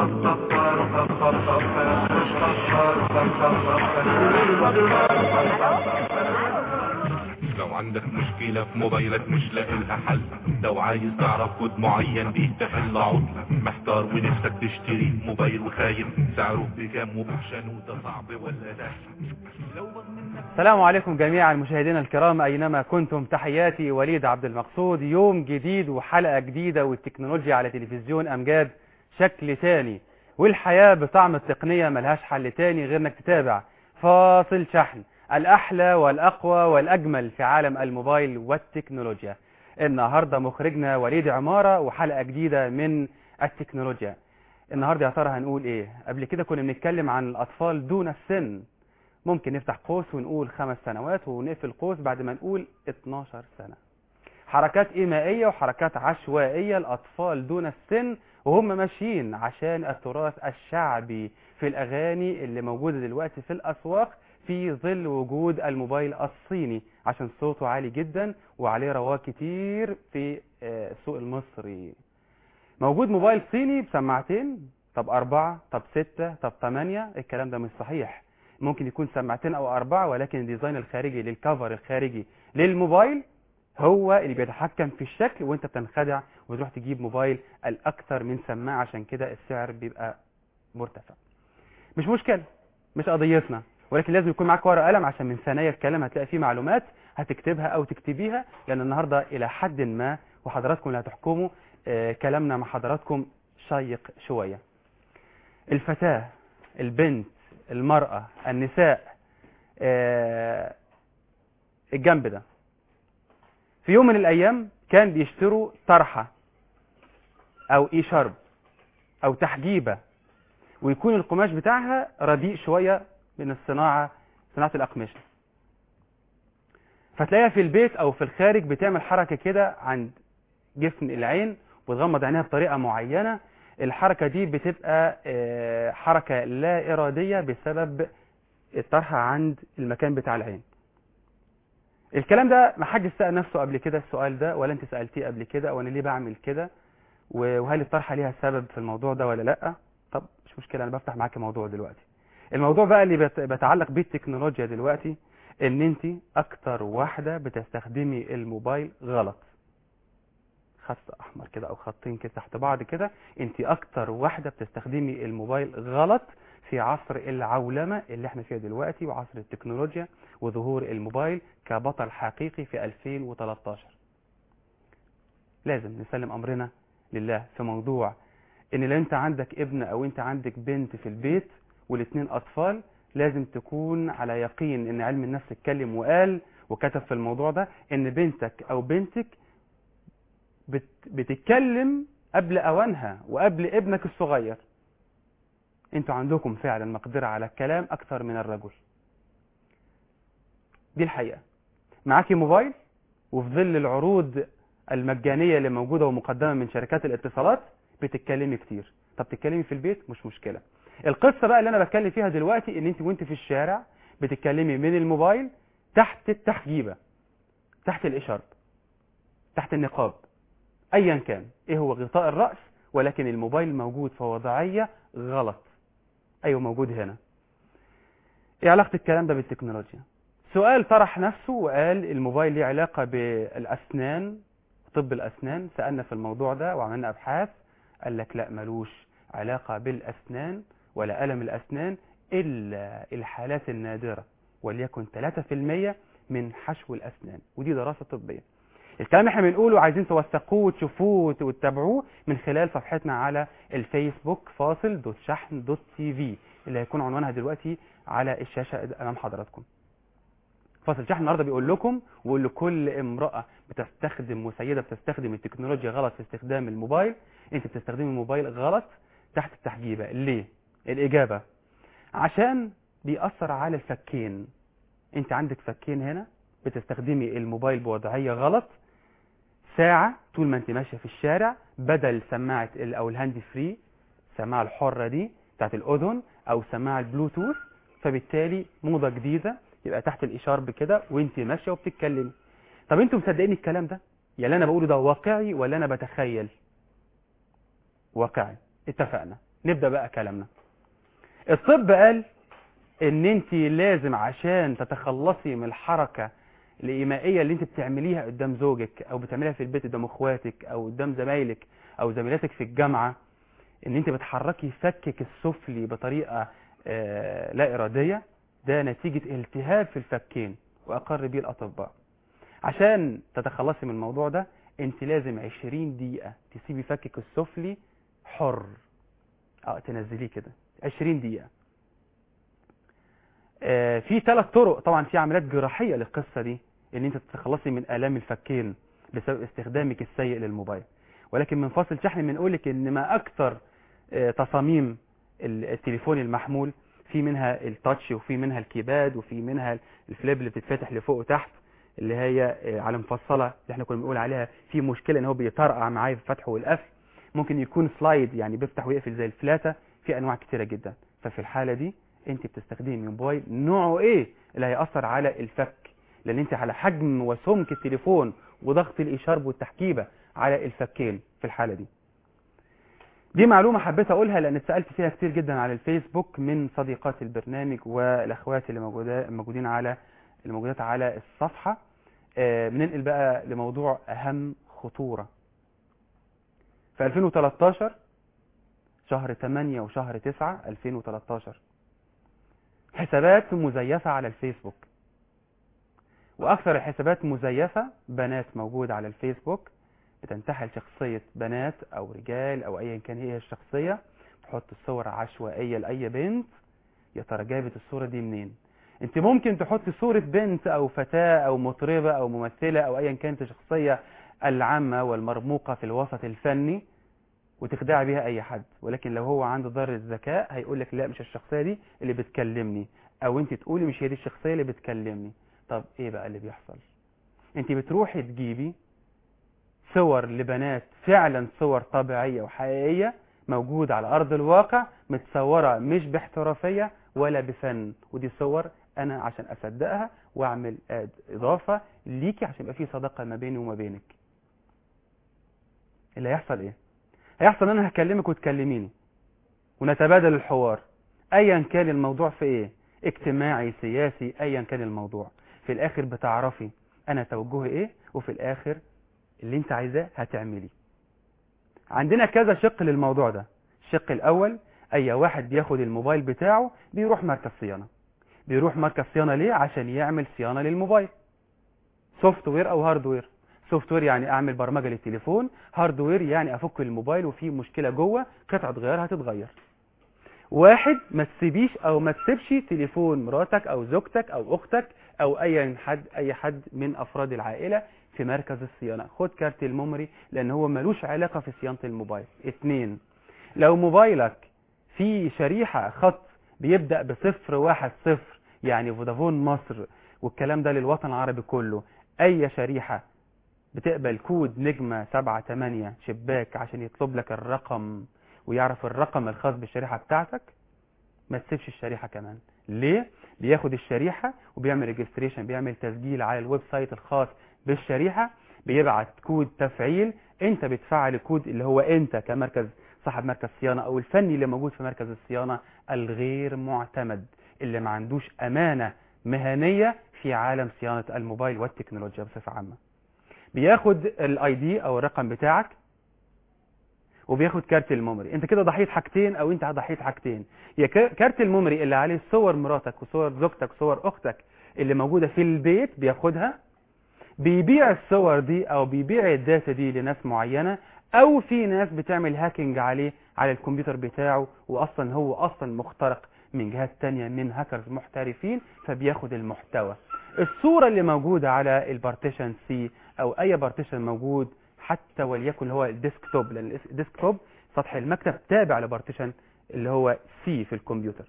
لو عندك مشكلة في موبايلك مش لاقي لها حل، لو عايز تعرف كود معين بيه تحل عطل، محتار ونفسك تشتري موبايل وخايف سعره بكام وبوحشان وده صعب ولا ده؟ السلام عليكم جميعا مشاهدينا الكرام أينما كنتم، تحياتي وليد عبد المقصود. يوم جديد وحلقة جديدة والتكنولوجيا على تلفزيون أمجاد شكل تاني، والحياة بطعم التقنية ملهاش حل تاني غير انك تتابع فاصل شحن، الأحلى والأقوى والأجمل في عالم الموبايل والتكنولوجيا. النهاردة مخرجنا وليد عمارة وحلقة جديدة من التكنولوجيا. النهاردة يا ترى هنقول ايه؟ قبل كده كنا بنتكلم عن الأطفال دون السن، ممكن نفتح قوس ونقول 5 سنوات ونقفل قوس بعد ما نقول 12 سنة. حركات إيمائية وحركات عشوائية الأطفال دون السن وهم ماشيين عشان التراث الشعبي في الأغاني اللي موجودة دلوقتي في الأسواق في ظل وجود الموبايل الصيني، عشان صوته عالي جدا وعليه رواج كتير في السوق المصري. موجود موبايل صيني بسماعتين، طب 4، طب 6، طب 8، الكلام ده مش صحيح. ممكن يكون سماعتين او 4، ولكن الديزاين الخارجي للكفر الخارجي للموبايل هو اللي بيتحكم في الشكل، وانت بتنخدع وتروح تجيب موبايل الاكثر من سماعه، عشان كده السعر بيبقى مرتفع. مش مشكله، مش قضيتنا، ولكن لازم يكون معاك ورقه وقلم عشان من ثنايا الكلام هتلاقي فيه معلومات هتكتبها او تكتبيها، لان النهارده الى حد ما وحضراتكم اللي هتحكموا كلامنا مع حضراتكم شيق شويه. الفتاه، البنت، المرأة، النساء، الجنب ده في يوم من الأيام كان بيشتروا طرحة أو إيشارب أو تحجيبة، ويكون القماش بتاعها رديء شوية من صناعة الأقمشة، فتلاقيها في البيت أو في الخارج بتعمل حركة كده عند جفن العين وتغمض عينها بطريقة معينة. الحركة دي بتبقى حركة لا إرادية بسبب الطرحة عند المكان بتاع العين. الكلام ده ما حدش سأل نفسه قبل كده السؤال ده، ولا انت سألتيه قبل كده وانا ليه بعمل كده، وهل الطرحة ليها سبب في الموضوع ده ولا لا؟ طب مش مشكلة، انا بفتح معاك موضوع دلوقتي. الموضوع بقى اللي بيتعلق بالتكنولوجيا دلوقتي، ان انت اكتر واحدة بتستخدمي الموبايل غلط. خط احمر كده او خطين كده تحت بعض كده، انت اكتر واحدة بتستخدمي الموبايل غلط في عصر العولمة اللي احنا فيها دلوقتي وعصر التكنولوجيا وظهور الموبايل كبطل حقيقي في 2013. لازم نسلم امرنا لله في موضوع ان لو انت عندك ابن او انت عندك بنت في البيت والاثنين اطفال، لازم تكون على يقين ان علم النفس اتكلم وقال وكتب في الموضوع ده ان بنتك او بنتك بتتكلم قبل اوانها وقبل ابنك الصغير. انتوا عندكم فعلا مقدرة على الكلام اكثر من الرجل، دي الحقيقة. معاكي موبايل وفي ظل العروض المجانية اللي موجودة ومقدمة من شركات الاتصالات بتتكلمي كتير. طب تتكلمي في البيت مش مشكلة. القصة بقى اللي انا بتكلم فيها دلوقتي ان انت وانت في الشارع بتتكلمي من الموبايل تحت التحجيبة، تحت الاشارب، تحت النقاب، ايا كان ايه هو غطاء الرأس، ولكن الموبايل موجود في وضعية غلط. ايوه موجود هنا. ايه علاقة الكلام ده بالتكنولوجيا؟ سؤال طرح نفسه وقال الموبايل ليه علاقة بالأسنان، طب الأسنان. سألنا في الموضوع ده وعملنا أبحاث، قال لك لا، ملوش علاقة بالأسنان ولا ألم الأسنان إلا الحالات النادرة، وليكن 3% من حشو الأسنان، ودي دراسة طبية. الكلام احنا بنقوله عايزين توثقوه وتشوفوه وتتابعوه من خلال صفحتنا على الفيسبوك فاصل.شحن.tv اللي هيكون عنوانها دلوقتي على الشاشة أمام حضراتكم. فاصل شحن النهارده بيقول لكم ويقول لكل امرأة بتستخدم وسيدة بتستخدم التكنولوجيا غلط في استخدام الموبايل، انت بتستخدمي الموبايل غلط تحت التحجيبة. ليه؟ الإجابة عشان بيأثر على الفكين. انت عندك فكين هنا، بتستخدمي الموبايل بوضعية غلط ساعة طول ما انت ماشية في الشارع، بدل سماعة او الهاند فري، السماعة الحرة دي بتاعت الأذن او سماعة البلوتوث، فبالتالي موضة جديدة يبقى تحت الإشارب كده وانت ماشية وبتتكلمي. طب انتوا مصدقين الكلام ده؟ يعني انا بقوله ده واقعي ولا انا بتخيل؟ واقعي. اتفقنا. نبدأ بقى كلامنا. الطب قال ان انت لازم عشان تتخلصي من الحركة الإيمائية اللي انت بتعمليها قدام زوجك او بتعمليها في البيت قدام اخواتك او قدام زمايلك او زميلاتك في الجامعة، ان انت بتحركي فكك السفلي بطريقة لا إرادية، ده نتيجة التهاب في الفكين وأقر به الأطباء. عشان تتخلصي من الموضوع ده انت لازم 20 دقيقة تسيبي فكك السفلي حر، تنزليه كده 20 دقيقة. في 3 طرق طبعا، في عمليات جراحية للقصة دي ان انت تتخلصي من آلام الفكين بسبب استخدامك السيء للموبايل. ولكن من فاصل شحن بنقولك ان ما اكثر تصاميم التليفون المحمول، في منها التاتش وفي منها الكيباد وفي منها الفليب اللي بتتفتح لفوق وتحت اللي هي على مفصلة اللي احنا كنا بنقول عليها في مشكلة ان هو بيطرقع معايا في الفتح والقفل. ممكن يكون سلايد يعني بيفتح ويقفل زي الفلاتة، في انواع كتيرة جدا. ففي الحالة دي انت بتستخدمي موبايل نوعه ايه اللي هيأثر على الفك، لان انت على حجم وسمك التليفون وضغط الاشارب والتحكيبة على الفكين في الحالة دي. دي معلومة حبيت اقولها لان اتسألت فيها كتير جدا على الفيسبوك من صديقات البرنامج والاخوات اللي موجودين على الموجودات على الصفحة. بننقل بقى لموضوع اهم خطورة. في 2013 شهر 8 وشهر 9 2013 حسابات مزيفة على الفيسبوك، واكثر الحسابات مزيفة بنات موجودة على الفيسبوك بتنتحل شخصية بنات او رجال او ايا كان هي الشخصية، تحط الصور عشوائية لأي بنت. يا ترى جابت الصورة دي منين؟ انت ممكن تحط صورة بنت او فتاة او مطربة او ممثلة او ايا كانت الشخصية العامة والمرموقة في الوسط الفني وتخدع بيها اي حد، ولكن لو هو عنده ذرة ذكاء هيقول لك لا مش الشخصية دي اللي بتكلمني، او انت تقولي مش هي دي الشخصية اللي بتكلمني. طب ايه بقى اللي بيحصل؟ انت بتروحي تجيبي صور لبنات فعلا صور طبيعية وحقيقية موجودة على ارض الواقع، متصورة مش باحترافية ولا بفن، ودي صور انا عشان اصدقها واعمل اضافة ليكي عشان يبقى في صداقة ما بيني وما بينك. اللي هيحصل ايه؟ هيحصل انا هكلمك وتكلميني ونتبادل الحوار ايا كان الموضوع في ايه، اجتماعي سياسي ايا كان الموضوع. في الاخر بتعرفي انا توجهي ايه، وفي الاخر اللي انت عايزاه هتعملي. عندنا كذا شق للموضوع ده. الشق الاول، اي واحد بياخد الموبايل بتاعه بيروح مركز صيانة. بيروح مركز صيانة ليه؟ عشان يعمل صيانة للموبايل، سوفت وير او هارد وير. سوفت وير يعني اعمل برمجة للتليفون، هارد وير يعني افك الموبايل وفي مشكلة جوه قطعة غيار هتتغير. واحد ما تسيبيش او ما تسيبش تليفون مراتك او زوجتك او اختك او اي حد من افراد العائلة في مركز الصيانة. خد كارت الميموري لان هو ملوش علاقة في صيانة الموبايل. 2، لو موبايلك في شريحة خط بيبدأ ب010 يعني فودافون مصر والكلام ده للوطن العربي كله، اي شريحة بتقبل كود نجمة 78 شباك عشان يطلب لك الرقم ويعرف الرقم الخاص بالشريحة بتاعتك، ما تسيبش الشريحة كمان. ليه؟ بياخد الشريحة وبيعمل ريجستريشن، بيعمل تسجيل على الويب سايت الخاص بالشريحة، بيبعت كود تفعيل، انت بتفعل الكود اللي هو انت كمركز صاحب مركز صيانة او الفني اللي موجود في مركز الصيانة الغير معتمد اللي ما عندوش امانة مهنية في عالم صيانة الموبايل والتكنولوجيا بصفة عامة. بياخد الاي دي او الرقم بتاعك وبياخد كارت الميموري. انت كده ضحية حاجتين او انت ضحية حاجتين، يا كارت الميموري اللي عليه صور مراتك وصور زوجتك وصور اختك اللي موجودة في البيت بياخدها، بيبيع الصور دي او بيبيع الداتا دي لناس معينة، او في ناس بتعمل هاكينج عليه على الكمبيوتر بتاعه واصلا هو اصلا مخترق من جهات تانية من هاكرز محترفين فبياخد المحتوى. الصورة اللي موجودة على البارتيشن سي او اي بارتيشن موجود حتى وليكن هو الديسكتوب، لان الديسكتوب سطح المكتب تابع لبارتيشن اللي هو سي في الكمبيوتر،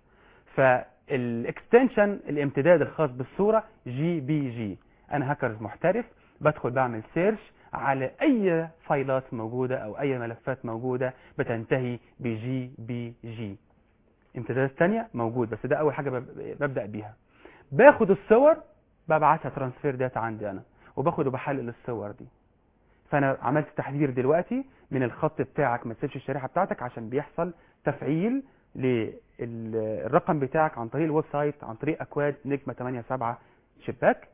فالاكستنشن الامتداد الخاص بالصورة JPG. انا هاكرز محترف بدخل بعمل سيرش على اي فايلات موجودة او اي ملفات موجودة بتنتهي بJPG. امتدادات تانية موجود بس ده اول حاجة ببدأ بيها. باخد الصور ببعتها ترانسفير داتا عندي انا وباخد وبحلل الصور دي. فانا عملت تحذير دلوقتي من الخط بتاعك، ما تسيبش الشريحه بتاعتك عشان بيحصل تفعيل للرقم بتاعك عن طريق الويب سايت، عن طريق اكواد نجمه 87 شباك.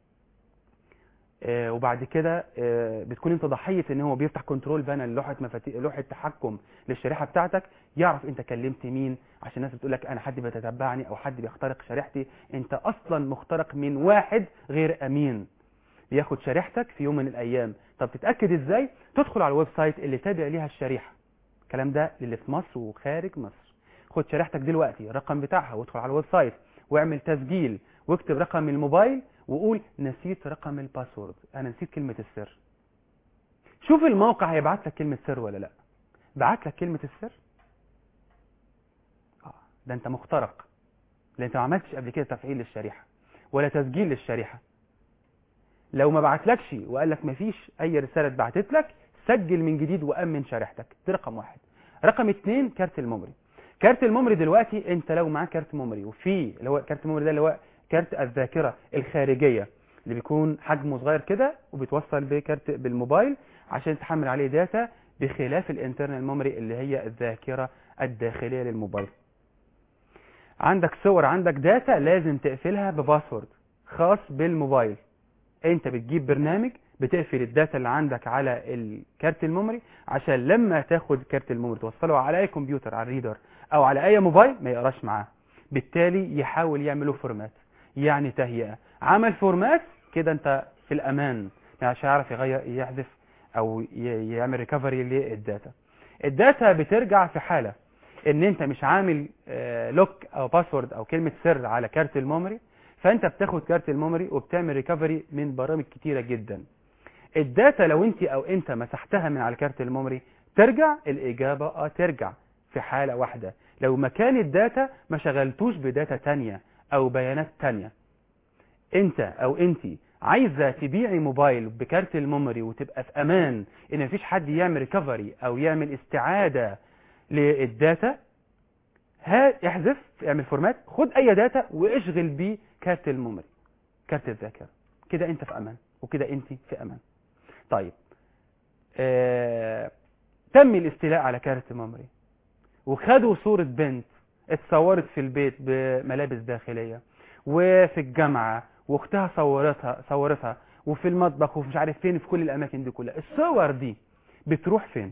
وبعد كده بتكون انت ضحيه ان هو بيفتح كنترول بانل، لوحه تحكم للشريحه بتاعتك، يعرف انت كلمت مين، عشان الناس بتقول لك انا حد بيتتبعني او حد بيخترق شريحتي. انت اصلا مخترق من واحد غير امين بياخد شريحتك في يوم من الايام. طب تتاكد ازاي؟ تدخل على الويب سايت اللي تابع ليها الشريحه. الكلام ده للي في مصر وخارج مصر. خد شريحتك دلوقتي الرقم بتاعها وادخل على الويب سايت واعمل تسجيل واكتب رقم الموبايل وقول نسيت رقم الباسورد، انا نسيت كلمه السر. شوف الموقع هيبعت لك كلمه سر ولا لا. بعت لك كلمه السر، ده انت مخترق، لان انت ما عملتش قبل كده تفعيل للشريحه ولا تسجيل للشريحه. لو ما بعتلكش وقال لك مفيش اي رساله اتبعتت لك، سجل من جديد وامن شريحتك. ده رقم واحد. رقم 2 كارت الميموري. كارت الميموري دلوقتي انت لو معاك كارت ميموري، وفي اللي هو كارت الميموري ده اللي هو كارت الذاكره الخارجيه اللي بيكون حجمه صغير كده وبيتوصل بكارت بالموبايل عشان تحمل عليه داتا، بخلاف الانترنال ميموري اللي هي الذاكره الداخليه للموبايل. عندك صور، عندك داتا، لازم تقفلها بباسورد خاص بالموبايل. انت بتجيب برنامج بتقفل الداتا اللي عندك على الكارت الميموري عشان لما تاخد كارت الميموري توصله على اي كمبيوتر، على الريدر او على اي موبايل، ما يقراش معاه. بالتالي يحاول يعمله فورمات، يعني تهيئه. عمل فورمات كده انت في الامان، مش هيعرف يحذف او يعمل ريكفري للداتا. الداتا بترجع في حاله ان انت مش عامل لوك او باسورد او كلمه سر على كارت الميموري، فانت بتاخد كارت الميموري وبتعمل ريكفري من برامج كتيره جدا. الداتا لو انت مسحتها من على كارت الميموري ترجع؟ الاجابه ترجع في حاله واحده، لو مكان الداتا ما شغلتوش بداتا تانية او بيانات تانية. انت او انتي عايزه تبيعي موبايل بكارت الميموري وتبقى في امان ان مفيش حد يعمل ريكفري او يعمل استعاده للداتا، احذف، اعمل فورمات، خد اي داتا واشغل بيه كارت الميموري، كارت الذاكره. كده انت في امان وكده انت في امان. طيب تم الاستيلاء على كارت الميموري وخدوا صوره بنت اتصورت في البيت بملابس داخليه وفي الجامعه واختها صورتها وفي المطبخ ومش عارف فين، في كل الاماكن دي كلها. الصور دي بتروح فين؟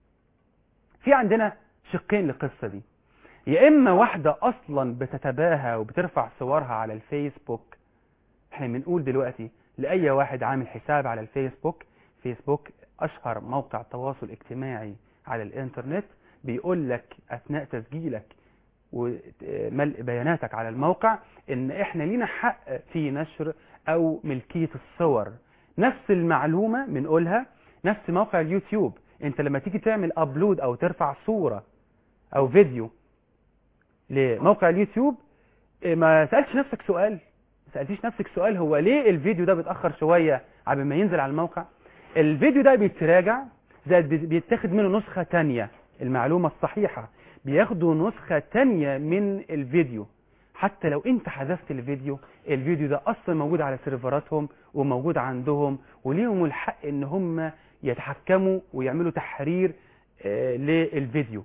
في عندنا شقين للقصه دي. يا اما واحده اصلا بتتباهى وبترفع صورها على الفيسبوك. احنا بنقول دلوقتي لاي واحد عامل حساب على الفيسبوك، فيسبوك اشهر موقع تواصل اجتماعي على الانترنت، بيقول لك اثناء تسجيلك وملء بياناتك على الموقع ان احنا لينا حق في نشر او ملكيه الصور. نفس المعلومه بنقولها نفس موقع اليوتيوب. انت لما تيجي تعمل ابلود او ترفع صوره او فيديو لموقع اليوتيوب، ما سألتش نفسك سؤال؟ ما سألتيش نفسك سؤال هو ليه الفيديو ده بيتأخر شوية قبل ما ينزل على الموقع؟ الفيديو ده بيتراجع، زائد بيتاخد منه نسخة تانية. المعلومة الصحيحة بياخدوا نسخة تانية من الفيديو. حتى لو انت حذفت الفيديو ده اصلا موجود على سيرفراتهم وموجود عندهم، وليهم الحق ان هم يتحكموا ويعملوا تحرير للفيديو.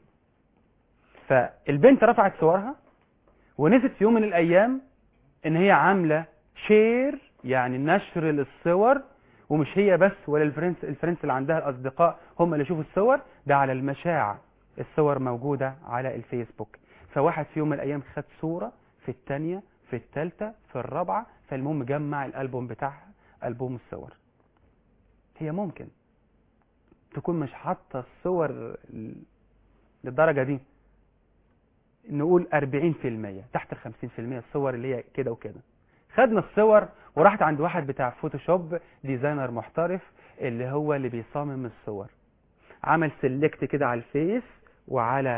فالبنت رفعت صورها ونسيت في يوم من الايام ان هي عامله شير، يعني نشر للصور، ومش هي بس ولا الفرنس اللي عندها الاصدقاء هم اللي يشوفوا الصور، ده على المشاع الصور موجوده على الفيسبوك. فواحد في يوم من الايام خد صوره، في الثانيه، في الثالثه، في الرابعه، فالمهم جمع الالبوم بتاعها، البوم الصور. هي ممكن تكون مش حاطه الصور للدرجه دي، نقول 40%، تحت ال 50% الصور اللي هي كده وكده. خدنا الصور وراحت عند واحد بتاع فوتوشوب، ديزاينر محترف اللي هو اللي بيصمم الصور، عمل سيلكت كده على الفيس وعلى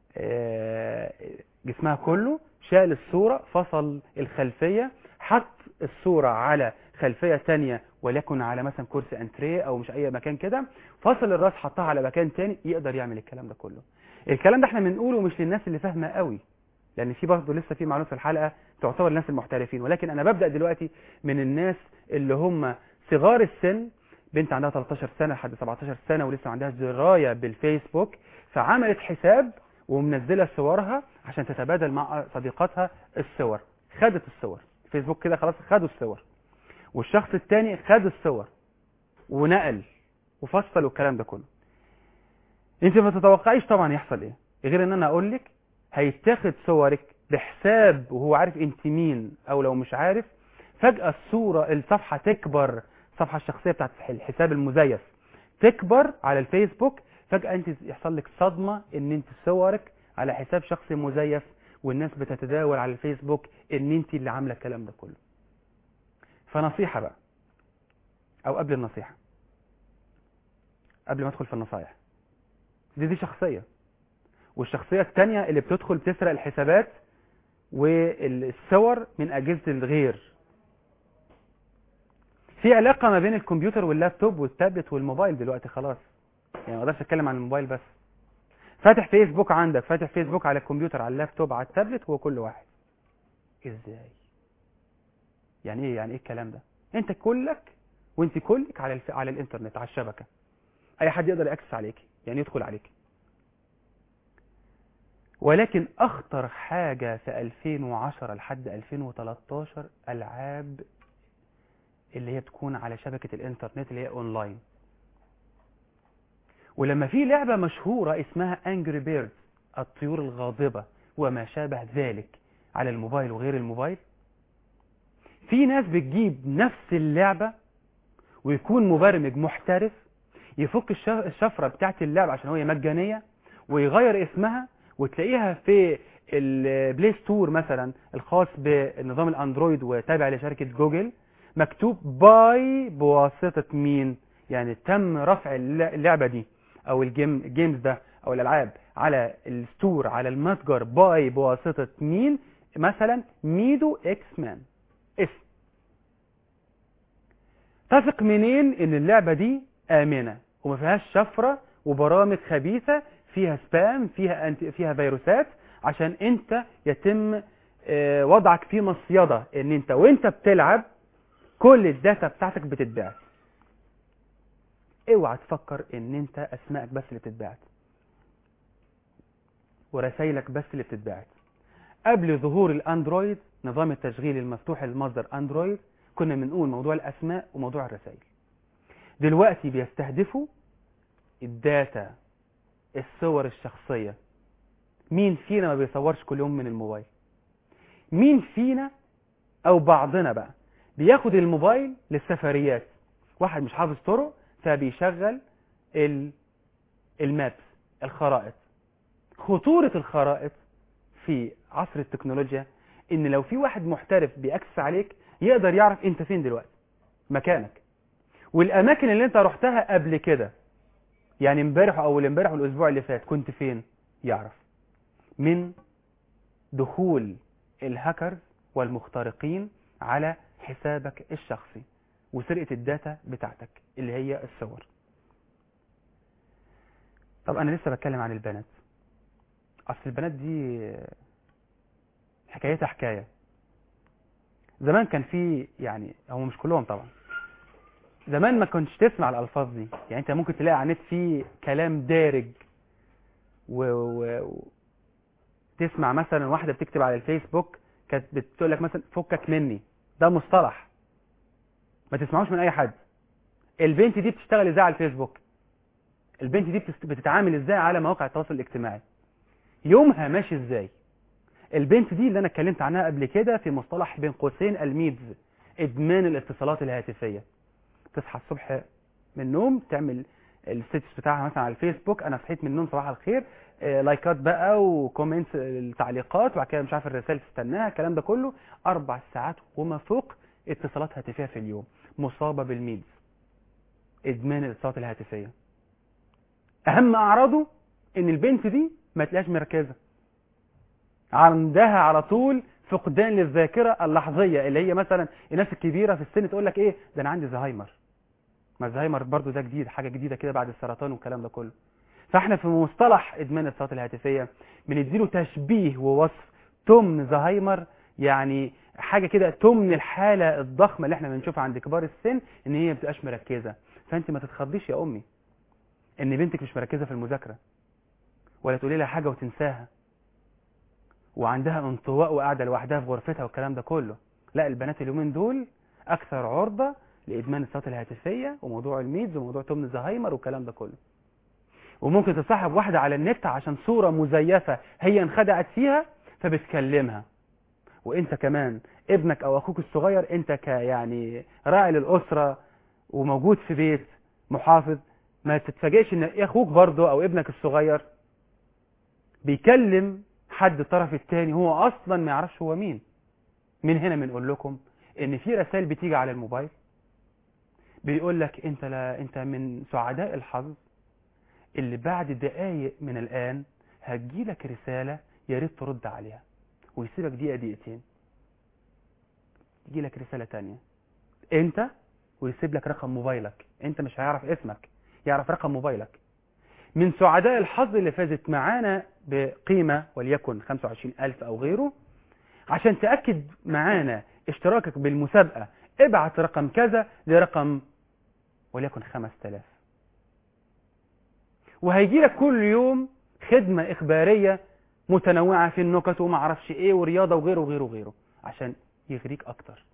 جسمها كله، شال الصورة، فصل الخلفية، حط الصورة على خلفية تانية وليكن على مثلا كرسي انتريه او مش اي مكان كده، فصل الراس حطها على مكان تاني. يقدر يعمل الكلام ده كله. الكلام ده احنا بنقوله مش للناس اللي فاهمه قوي، لان في برضه لسه في معلومات في الحلقه تعتبر الناس المحترفين، ولكن انا ببدا دلوقتي من الناس اللي هم صغار السن، بنت عندها 13 سنة لحد 17 سنة ولسه ما عندهاش دراية بالفيسبوك، فعملت حساب ومنزلة صورها عشان تتبادل مع صديقاتها الصور. خدت الصور، فيسبوك كده خلاص خدوا الصور، والشخص التاني خد الصور ونقل وفصل والكلام ده كله. انت ما تتوقعيش طبعا يحصل ايه، غير ان انا اقول لك هيتاخد صورك بحساب وهو عارف انت مين، او لو مش عارف فجأة الصفحة تكبر، الصفحة الشخصية بتاعت الحساب المزيف تكبر على الفيسبوك، فجأة انت يحصل لك صدمة ان انت صورك على حساب شخصي مزيف، والناس بتتداول على الفيسبوك ان انت اللي عاملة الكلام ده كله. فنصيحة بقى، او قبل النصيحة، قبل ما ادخل في النصايح، دي شخصية، والشخصية التانية اللي بتدخل تسرق الحسابات والصور من أجهزة الغير. في علاقة ما بين الكمبيوتر واللابتوب والتابلت والموبايل دلوقتي خلاص، يعني ما اقدرش اتكلم عن الموبايل بس. فاتح فيسبوك عندك، فاتح فيسبوك على الكمبيوتر، على اللابتوب، على التابلت، هو كل واحد. ازاي؟ يعني ايه الكلام ده؟ انت كلك وانت كلك على الانترنت، على الشبكة، اي حد يقدر يأكسس عليك، يعني يدخل عليك. ولكن اخطر حاجة في 2010 لحد 2013 العاب اللي هي بتكون على شبكة الانترنت اللي هي اونلاين. ولما في لعبة مشهورة اسمها انجري بيردز، الطيور الغاضبة وما شابه ذلك، على الموبايل وغير الموبايل، في ناس بتجيب نفس اللعبة ويكون مبرمج محترف يفك الشفرة بتاعت اللعبة عشان هي مجانية، ويغير اسمها، وتلاقيها في البلاي ستور مثلا الخاص بنظام الاندرويد وتابع لشركة جوجل مكتوب باي بواسطة مين، يعني تم رفع اللعبة دي او الجيمز ده او الالعاب على الستور، على المتجر، باي بواسطة مين، مثلا ميدو اكس مان اسم. تثق منين ان اللعبة دي امنة وما فيهاش شفرة وبرامج خبيثة فيها سبام، فيها فيروسات، عشان انت يتم وضعك في مصيدة ان انت وانت بتلعب كل الداتا بتاعتك بتتباعت. اوعى تفكر ان انت اسمائك بس اللي بتتباعت ورسايلك بس اللي بتتباعت. قبل ظهور الاندرويد، نظام التشغيل المفتوح المصدر اندرويد، كنا بنقول موضوع الاسماء وموضوع الرسائل. دلوقتي بيستهدفوا الداتا، الصور الشخصية. مين فينا ما بيصورش كل يوم من الموبايل؟ مين فينا او بعضنا بقى بياخد الموبايل للسفريات؟ واحد مش حافظ طرق فبيشغل المابس، الخرائط. خطورة الخرائط في عصر التكنولوجيا ان لو في واحد محترف بيأكسس عليك يقدر يعرف انت فين دلوقتي، مكانك، والاماكن اللي انت رحتها قبل كده، يعني امبارح او امبارح والاسبوع اللي فات كنت فين، يعرف من دخول الهاكرز والمخترقين على حسابك الشخصي وسرقة الداتا بتاعتك اللي هي الصور. طب انا لسه بتكلم عن البنات، اصل البنات دي حكايتها حكاية. زمان كان في، يعني هو مش كلهم طبعا، زمان ما كنتش تسمع الالفاظ دي، يعني انت ممكن تلاقي على النت في كلام دارج تسمع مثلا واحدة بتكتب على الفيسبوك كانت بتقول لك مثلا فكك مني، ده مصطلح ما تسمعوش من اي حد. البنت دي بتشتغل ازاي على الفيسبوك؟ البنت دي بتتعامل ازاي على مواقع التواصل الاجتماعي؟ يومها ماشي ازاي؟ البنت دي اللي انا اتكلمت عنها قبل كده في مصطلح بين قوسين الميدز، ادمان الاتصالات الهاتفية. تصحى الصبح من النوم تعمل الستيتس بتاعها مثلا على الفيسبوك، انا صحيت من النوم صباح الخير، لايكات بقى وكومنتس، التعليقات، وبعد كده مش عارف الرسائل تستناها، الكلام ده كله 4 ساعات وما فوق اتصالات هاتفية في اليوم. مصابة بالميدز، ادمان الاتصالات الهاتفية. اهم اعراضه ان البنت دي ما تلاقيش مركزة، عندها على طول فقدان للذاكرة اللحظية، اللي هي مثلا الناس الكبيرة في السن تقول لك ايه ده انا عندي زهايمر. ما الزهايمر برضو ده جديد، حاجة جديدة كده بعد السرطان والكلام ده كله. فاحنا في مصطلح ادمان الاتصالات الهاتفية بنديله تشبيه ووصف تمن زهايمر، يعني حاجة كده تمن الحالة الضخمة اللي احنا بنشوفها عند كبار السن، ان هي ما بتبقاش مركزة. فانت ما تتخضيش يا امي ان بنتك مش مركزه في المذاكره، ولا تقولي لها حاجه وتنساها وعندها انطواء وقاعده لوحدها في غرفتها والكلام ده كله. لا، البنات اليومين دول اكثر عرضه لادمان الصوت الهاتفيه وموضوع الميدز وموضوع توم الزهايمر والكلام ده كله. وممكن تصاحب واحده على النت عشان صوره مزيفه هي انخدعت فيها فبتكلمها. وانت كمان ابنك او اخوك الصغير، انت يعني راعي للاسره وموجود في بيت محافظ، ما تتفاجئش ان اخوك برضه او ابنك الصغير بيكلم حد الطرف الثاني هو اصلا ما يعرفش هو مين. من هنا بنقول لكم ان في رسائل بتيجي على الموبايل بيقول لك انت من سعداء الحظ اللي بعد دقايق من الان هتجيلك رساله يا ريت ترد عليها، ويسيبك دقيقه دقيقتين تجيلك رساله ثانيه انت، ويسيب لك رقم موبايلك. انت مش هيعرف اسمك، يعرف رقم موبايلك. من سعداء الحظ اللي فازت معانا بقيمة وليكن 25,000 أو غيره، عشان تأكد معانا اشتراكك بالمسابقة ابعت رقم كذا لرقم وليكن 5000، وهيجي لك كل يوم خدمة إخبارية متنوعة في النكت وما عرفش ايه ورياضة وغيره وغيره وغيره عشان يغريك أكتر.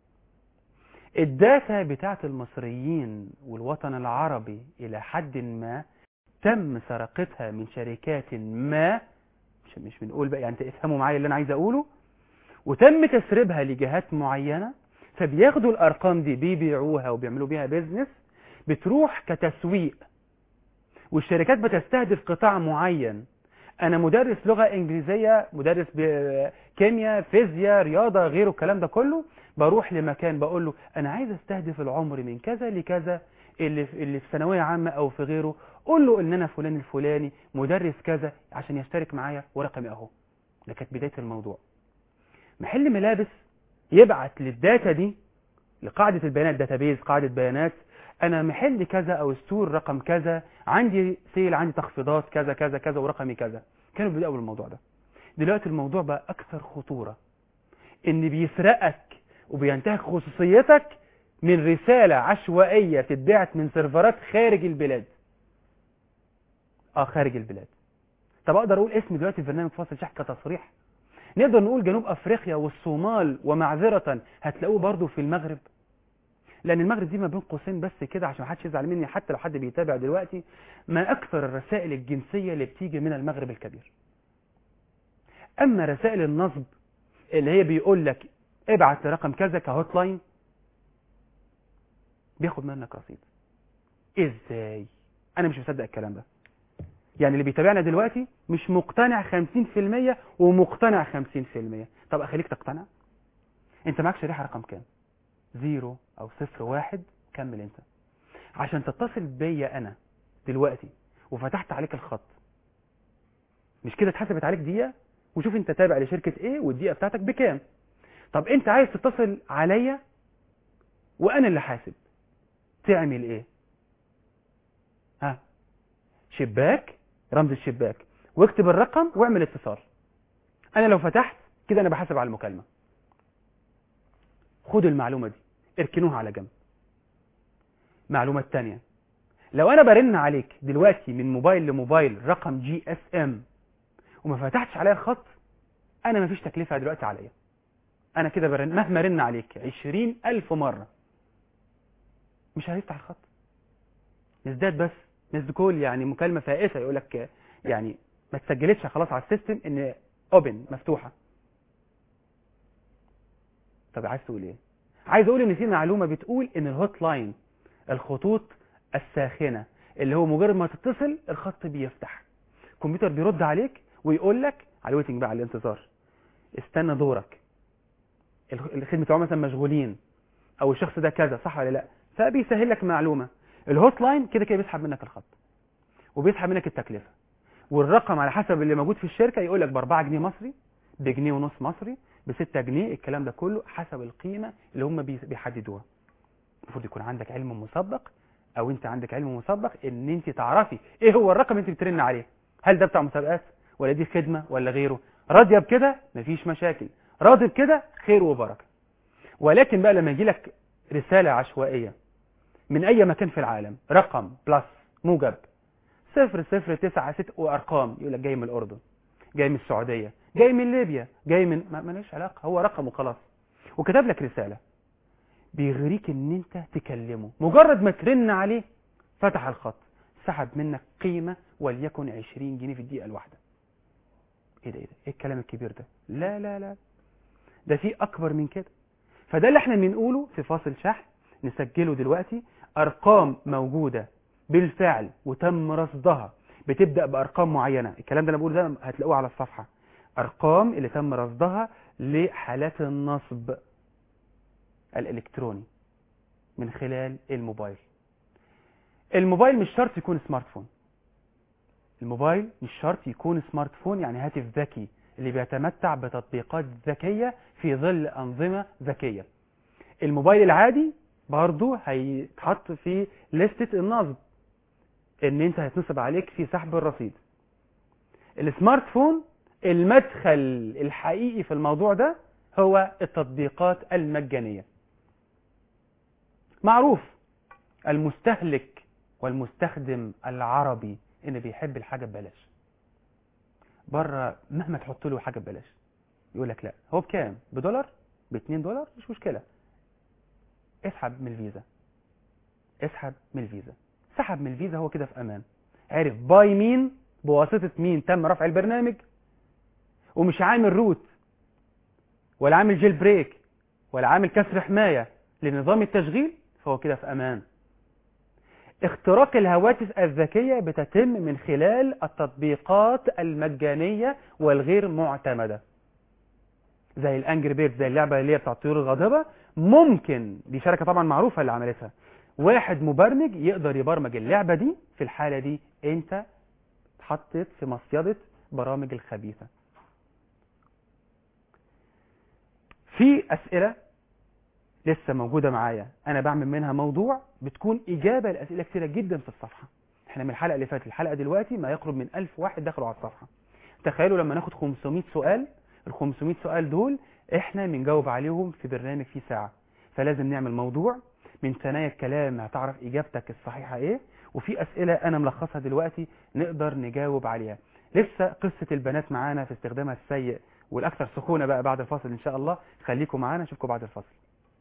الداتا بتاعت المصريين والوطن العربي إلى حد ما تم سرقتها من شركات ما، مش بنقول بقى يعني تفهموا معايا اللي انا عايز اقوله، وتم تسريبها لجهات معينة، فبياخدوا الارقام دي بيبيعوها وبيعملوا بيها بيزنس، بتروح كتسويق، والشركات بتستهدف قطاع معين. انا مدرس لغة انجليزية، مدرس كيمياء فيزياء رياضة غيره الكلام ده كله، بروح لمكان بقول له انا عايز استهدف العمر من كذا لكذا اللي في ثانويه عامه او في غيره، قول له ان انا فلان الفلاني مدرس كذا عشان يشترك معايا ورقمي اهو. ده كانت بدايه الموضوع. محل ملابس يبعت للداتا دي لقاعده البيانات، داتابيز قاعده بيانات، انا محل كذا او ستور رقم كذا، عندي سيل، عندي تخفيضات كذا كذا كذا ورقمي كذا. كانوا بيبداوا بالموضوع ده. دلوقتي الموضوع بقى اكثر خطوره، ان بيسرقك وبينتهك خصوصيتك من رسالة عشوائية تتبعت من سيرفرات خارج البلاد. خارج البلاد. طب اقدر اقول اسم دلوقتي في برنامج فاصل شحن كتصريح؟ نقدر نقول جنوب افريقيا والصومال، ومعذرة هتلاقوه برضو في المغرب، لان المغرب دي ما بين قوسين بس كده عشان ما حدش يزعل مني حتى لو حد بيتابع دلوقتي، ما اكثر الرسائل الجنسية اللي بتيجي من المغرب الكبير. اما رسائل النصب اللي هي بيقول لك ابعت رقم كذا كهوت لاين، بياخد منك رصيد. ازاي؟ انا مش مصدق الكلام ده. يعني اللي بيتابعنا دلوقتي مش مقتنع 50% ومقتنع 50%. طب اخليك تقتنع. انت معاك شريحه رقم كام؟ 0 أو 0 1، كمل انت. عشان تتصل بيا انا دلوقتي وفتحت عليك الخط، مش كده اتحسبت عليك دقيقه؟ وشوف انت تابع لشركه ايه والدقيقه بتاعتك بكام. طب انت عايز تتصل عليا وانا اللي حاسب، تعمل ايه؟ شباك، رمز الشباك، واكتب الرقم واعمل اتصال. انا لو فتحت كده انا بحاسب على المكالمة. خد المعلومة دي اركنوها على جنب. معلومة تانية، لو انا برن عليك دلوقتي من موبايل لموبايل رقم GSM وما فتحتش عليا الخط، انا مفيش تكلفة دلوقتي عليا. انا كده برن مهما رن عليك 20,000 مرة مش هيفتح الخط. نزداد بس مزدكول، يعني مكالمة فائسة، يقول لك يعني ما تسجلتش خلاص على السيستم ان اوبن مفتوحة. طب عايز تقول ايه؟ عايز اقول ان في معلومة بتقول ان الهوت لاين، الخطوط الساخنة اللي هو مجرد ما تتصل الخط بيفتح، الكمبيوتر بيرد عليك ويقول لك على الويتنج بقى، على الانتظار، استنى دورك، الخدمة بتاعه مثلا مشغولين، او الشخص ده كذا، صح ولا لا؟ فبيسهل لك معلومة. الهوت لاين كده كده بيسحب منك الخط وبيسحب منك التكلفة، والرقم على حسب اللي موجود في الشركة يقول لك ب4 جنيه مصري، بجنيه ونص مصري، ب6 جنيه، الكلام ده كله حسب القيمة اللي هم بيحددوها. المفروض يكون عندك علم مسبق، او انت عندك علم مسبق ان انت تعرفي ايه هو الرقم انت بترن عليه، هل ده بتاع مسابقات ولا دي خدمة ولا غيره. راضية بكده مفيش مشاكل، راضي بكده خير وبركة. ولكن بقى لما يجي لك رسالة عشوائية من أي مكان في العالم، رقم بلس موجب 0096 وأرقام، يقول لك جاي من الأردن، جاي من السعودية، جاي من ليبيا، جاي من ماليش علاقة، هو رقم وخلاص، وكتب لك رسالة بيغريك ان انت تكلمه. مجرد ما ترن عليه فتح الخط، سحب منك قيمة وليكن 20 جنيه في الدقيقة الواحدة. ايه ده ايه الكلام الكبير ده؟ لا لا لا، ده في اكبر من كده. فده اللي احنا بنقوله في فاصل شحن، نسجله دلوقتي. ارقام موجودة بالفعل وتم رصدها، بتبدأ بارقام معينة. الكلام ده انا بقوله ده هتلاقوه على الصفحة، ارقام اللي تم رصدها لحالات النصب الالكتروني من خلال الموبايل. الموبايل مش شرط يكون سمارت فون، الموبايل مش شرط يكون سمارت فون يعني هاتف ذكي اللي بيتمتع بتطبيقات ذكية في ظل أنظمة ذكية. الموبايل العادي برضو هيتحط في لستة النصب، ان انت هيتنصب عليك في سحب الرصيد. السمارت فون المدخل الحقيقي في الموضوع ده هو التطبيقات المجانية. معروف المستهلك والمستخدم العربي ان بيحب الحاجة ببلاش. بره مهما تحط له حاجة ببلاش يقول لك لا، هو بكام؟ بدولار؟ $2 مش مشكلة، اسحب من الفيزا، اسحب من الفيزا. سحب من الفيزا، هو كده في امان، عرف باي مين، بواسطة مين تم رفع البرنامج، ومش عامل روت ولا عامل جيل بريك ولا عامل كسر حماية لنظام التشغيل، فهو كده في امان. اختراق الهواتف الذكية بتتم من خلال التطبيقات المجانية والغير معتمدة زي الانجري بيرد، زي اللعبة اللي هي بتاعت الطيور الغاضبة. ممكن دي شركة طبعا معروفة اللي عملتها، واحد مبرمج يقدر يبرمج اللعبة دي. في الحالة دي انت اتحطت في مصيدة برامج الخبيثة. في أسئلة لسه موجودة معايا، أنا بعمل منها موضوع بتكون إجابة لأسئلة كتيرة جدا في الصفحة. احنا من الحلقة اللي فاتت الحلقة دلوقتي ما يقرب من 1000 واحد دخلوا على الصفحة. تخيلوا لما ناخد 500 سؤال، ال 500 سؤال دول احنا بنجاوب عليهم في برنامج فيه ساعة. فلازم نعمل موضوع من ثنايا الكلام هتعرف إجابتك الصحيحة ايه، وفي أسئلة أنا ملخصها دلوقتي نقدر نجاوب عليها. لسه قصة البنات معانا في استخدامها السيء والأكثر سخونة بقى بعد الفاصل إن شاء الله. خليكم معانا، نشوفكم بعد الفاصل.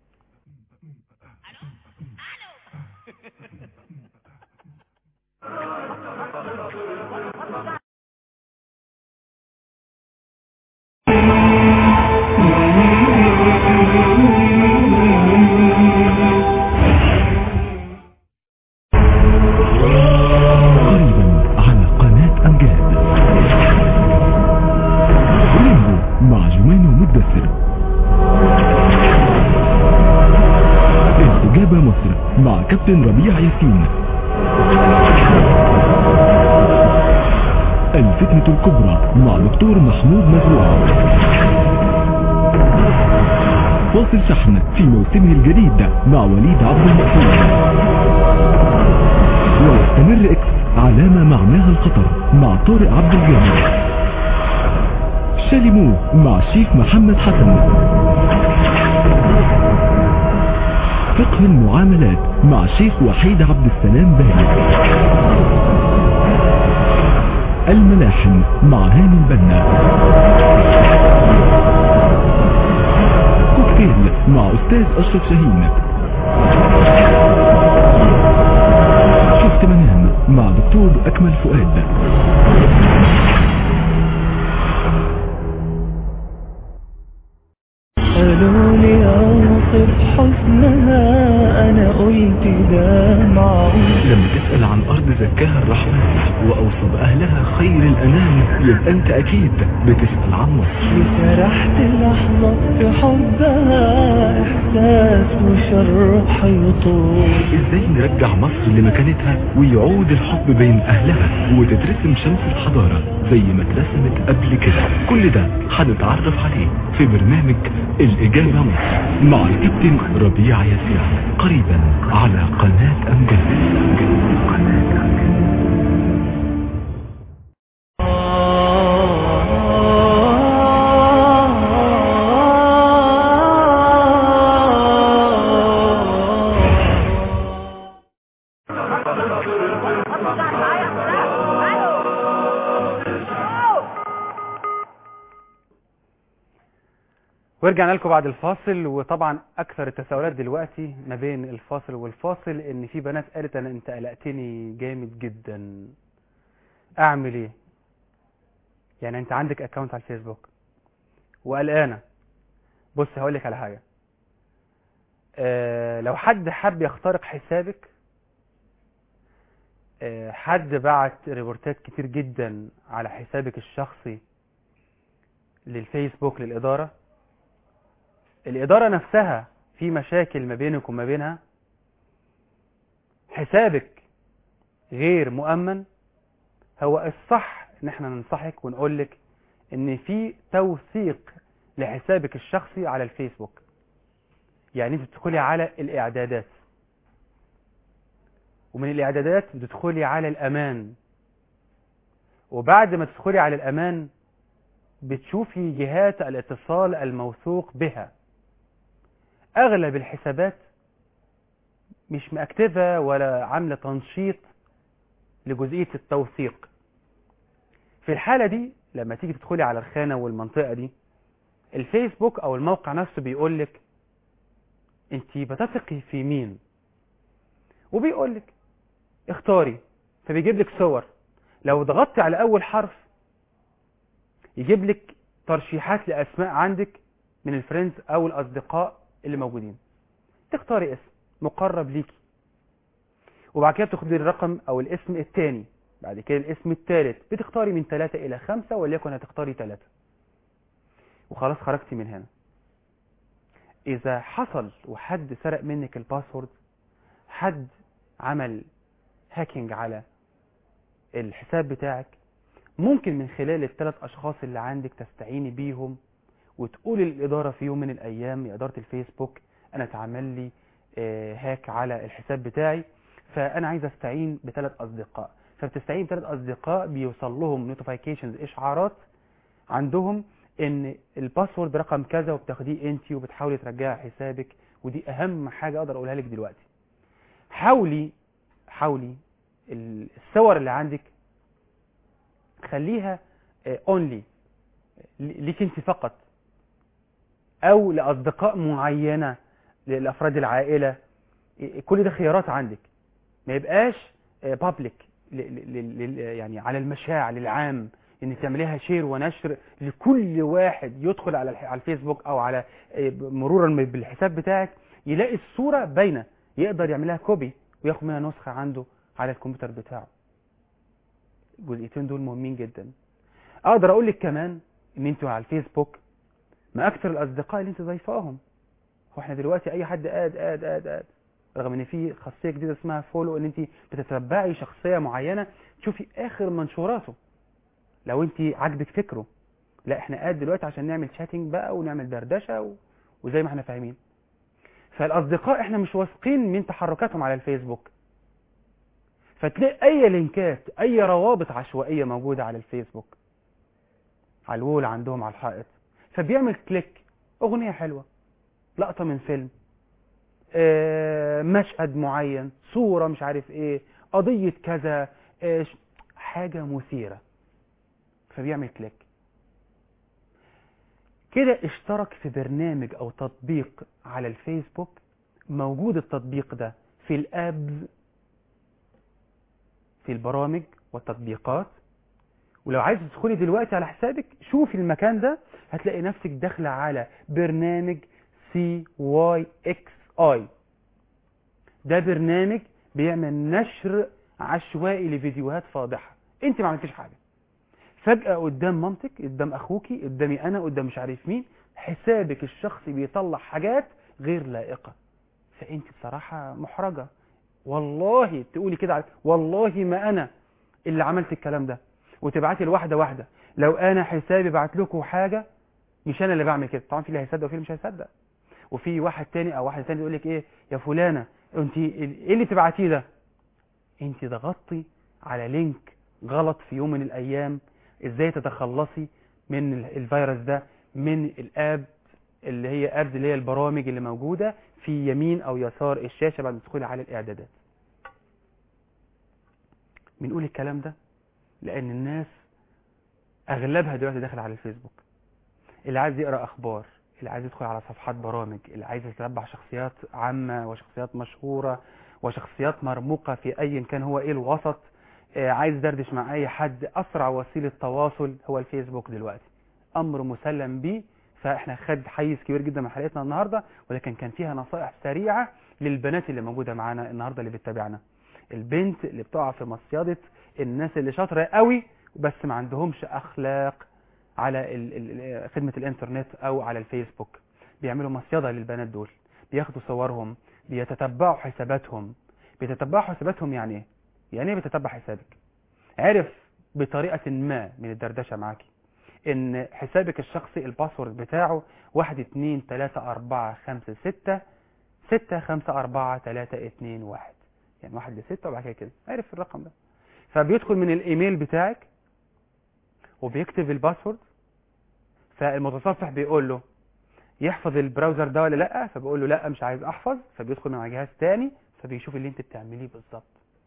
مع كابتن ربيع ياسين. الفتنة الكبرى مع دكتور محمود مزروع. فاصل شحن في موسمه الجديد مع وليد عبد المقصود. ويستمر اكس علامة معناها الخطر مع طارق عبد الجامع. شاليمو مع الشيخ محمد حسن. فقه المعاملات مع الشيخ وحيد عبد السلام باهي. الملاحم مع هاني البنا. كوكتيل مع أستاذ أشرف شاهين. شفت منام مع دكتور أكمل فؤاد. قالوا لي أوصف حسنها، أنا قلت ده معروف. لما تسأل عن أرض زكاها الرحمن وأوصب أهلها خير الأنام، يبقى أنت أكيد بتسأل عن مصر. سرحت لحظة في حبها، إحساس وشرح يطول. إزاي نرجع مصر لمكانتها ويعود الحب بين أهلها وتترسم شمس الحضارة زي ما اترسمت قبل كده؟ كل ده هنتعرف عليه في برنامج الإجابة مصر مع الكابتن ربيع ياسين، قريبا على قناة أمجاد. ورجعنا لكم بعد الفاصل. وطبعا اكثر التساؤلات دلوقتي ما بين الفاصل والفاصل ان في بنات قالت انا انت قلقتني جامد جدا، اعمل ايه؟ يعني انت عندك اكونت على الفيسبوك وقلقانه. بص هقول لك على حاجه، لو حد حب يخترق حسابك، حد بعت ريبورتات كتير جدا على حسابك الشخصي للفيسبوك للإدارة، الإدارة نفسها في مشاكل ما بينك وما بينها، حسابك غير مؤمن، هو الصح ان احنا ننصحك ونقول لك ان في توثيق لحسابك الشخصي على الفيسبوك. يعني انت بتدخلي على الاعدادات، ومن الاعدادات بتدخلي على الامان، وبعد ما تدخلي على الامان بتشوفي جهات الاتصال الموثوق بها. اغلب الحسابات مش مكتبة ولا عاملة تنشيط لجزئية التوثيق. في الحالة دي لما تيجي تدخلي على الخانة والمنطقة دي، الفيسبوك او الموقع نفسه بيقولك انت بتثقي في مين، وبيقولك اختاري، فبيجيب لك صور. لو ضغطتي على اول حرف يجيب لك ترشيحات لاسماء عندك من الفريندز او الاصدقاء اللي موجودين، تختاري اسم مقرب ليكي، وبعد كده بتاخدي الرقم او الاسم الثاني، بعد كده الاسم الثالث، بتختاري من 3 إلى 5 وليكن هتختاري 3، وخلاص خرجتي من هنا. اذا حصل وحد سرق منك الباسورد، حد عمل هاكينج على الحساب بتاعك، ممكن من خلال ال3 أشخاص اللي عندك تستعيني بيهم وتقولي للإدارة في يوم من الأيام يا إدارة الفيسبوك أنا اتعمل لي هاك على الحساب بتاعي، فأنا عايز أستعين ب3 أصدقاء. فبتستعين ب3 أصدقاء بيوصل لهم نوتيفيكيشنز، إشعارات عندهم إن الباسورد رقم كذا، وبتاخديه أنت وبتحاولي ترجعي حسابك. ودي أهم حاجة أقدر أقولها لك دلوقتي. حاولي الصور اللي عندك خليها اونلي ليك انت فقط، او لاصدقاء معينه، لافراد العائله. كل ده خيارات عندك، ما يبقاش بابليك يعني على المشاع للعام، ان تعمليها شير ونشر لكل واحد يدخل على الفيسبوك او على مرورا بالحساب بتاعك يلاقي الصوره باينه، يقدر يعملها كوبي وياخد منها نسخه عنده على الكمبيوتر بتاعه. الجزئيتين دول مهمين جدا. اقدر اقول لك كمان ان انتوا على الفيسبوك ما اكثر الاصدقاء اللي انت ضايفاهم. هو احنا دلوقتي اي حد قاد رغم ان في خاصيه جديده اسمها فولو، ان انت بتتبعي شخصيه معينه تشوفي اخر منشوراته لو انت عاجبك فكره. لا احنا قاد دلوقتي عشان نعمل شاتنج بقى ونعمل دردشه وزي ما احنا فاهمين. فالاصدقاء احنا مش واثقين من تحركاتهم على الفيسبوك، فتلاقي اي لينكات، اي روابط عشوائيه موجوده على الفيسبوك، على الوول عندهم على الحائط، فبيعمل كليك، اغنيه حلوه، لقطه من فيلم، مشهد معين، صوره مش عارف ايه، قضيه كذا، حاجه مثيره، فبيعمل كليك. كده اشترك في برنامج او تطبيق على الفيسبوك. موجود التطبيق ده في الابز، في البرامج والتطبيقات. ولو عايز تدخلي دلوقتي على حسابك شوفي المكان ده، هتلاقي نفسك داخله على برنامج CYXI. ده برنامج بيعمل نشر عشوائي لفيديوهات فاضحه، انت ما عملتيش حاجه، فجاه قدام مامتك، قدام اخوكي، قدامي انا، قدام مش عارف مين، حسابك الشخصي بيطلع حاجات غير لائقه، فانت بصراحه محرجه. والله تقولي كده، والله ما انا اللي عملت الكلام ده، وتبعتي الواحده واحده. لو انا حسابي بعت لكم حاجه مش انا اللي بعمل كده، طبعا في اللي هيصدق وفي اللي مش هيصدق. وفي واحد تاني او واحده تاني يقول لك ايه يا فلانه انت ايه اللي بتبعتيه ده؟ انت ضغطتي على لينك غلط في يوم من الايام. ازاي تتخلصي من الفيروس ده؟ من الاب اللي هي ابز، اللي هي البرامج اللي موجوده في يمين او يسار الشاشه بعد ما تدخلي على الاعدادات. بنقول الكلام ده لان الناس اغلبها دلوقتي داخل على الفيسبوك، اللي عايز يقرا اخبار، اللي عايز يدخل على صفحات برامج، اللي عايز يتتبع شخصيات عامة وشخصيات مشهورة وشخصيات مرموقة في أي كان هو إيه الوسط، عايز يدردش مع أي حد. أسرع وسيلة تواصل هو الفيسبوك دلوقتي، أمر مسلم به. فإحنا خد حيز كبير جدا من حلقتنا النهاردة، ولكن كان فيها نصائح سريعة للبنات اللي موجودة معانا النهاردة اللي بتتابعنا. البنت اللي بتقع في مصيدة الناس اللي شاطرة قوي بس ما عندهمش أخلاق على خدمة الانترنت او على الفيسبوك، بيعملوا مصيدة للبنات دول، بياخدوا صورهم، بيتتبعوا حساباتهم. بيتتبعوا حساباتهم يعني ايه؟ يعني ايه بتتبع حسابك؟ عرف بطريقة ما من الدردشة معاكي ان حسابك الشخصي الباسورد بتاعه 1 2 3 4 5 6 6 5 4 3 2 1، يعني 1 ل6 وبعد كده عرف الرقم ده، فبيدخل من الايميل بتاعك وبيكتب الباسورد. فالمتصفح بيقول له يحفظ البراوزر ده ولا لا، فبيقول له لا مش عايز احفظ، فبيدخل من على جهاز تاني فبيشوف اللي انت بتعمليه بالظبط.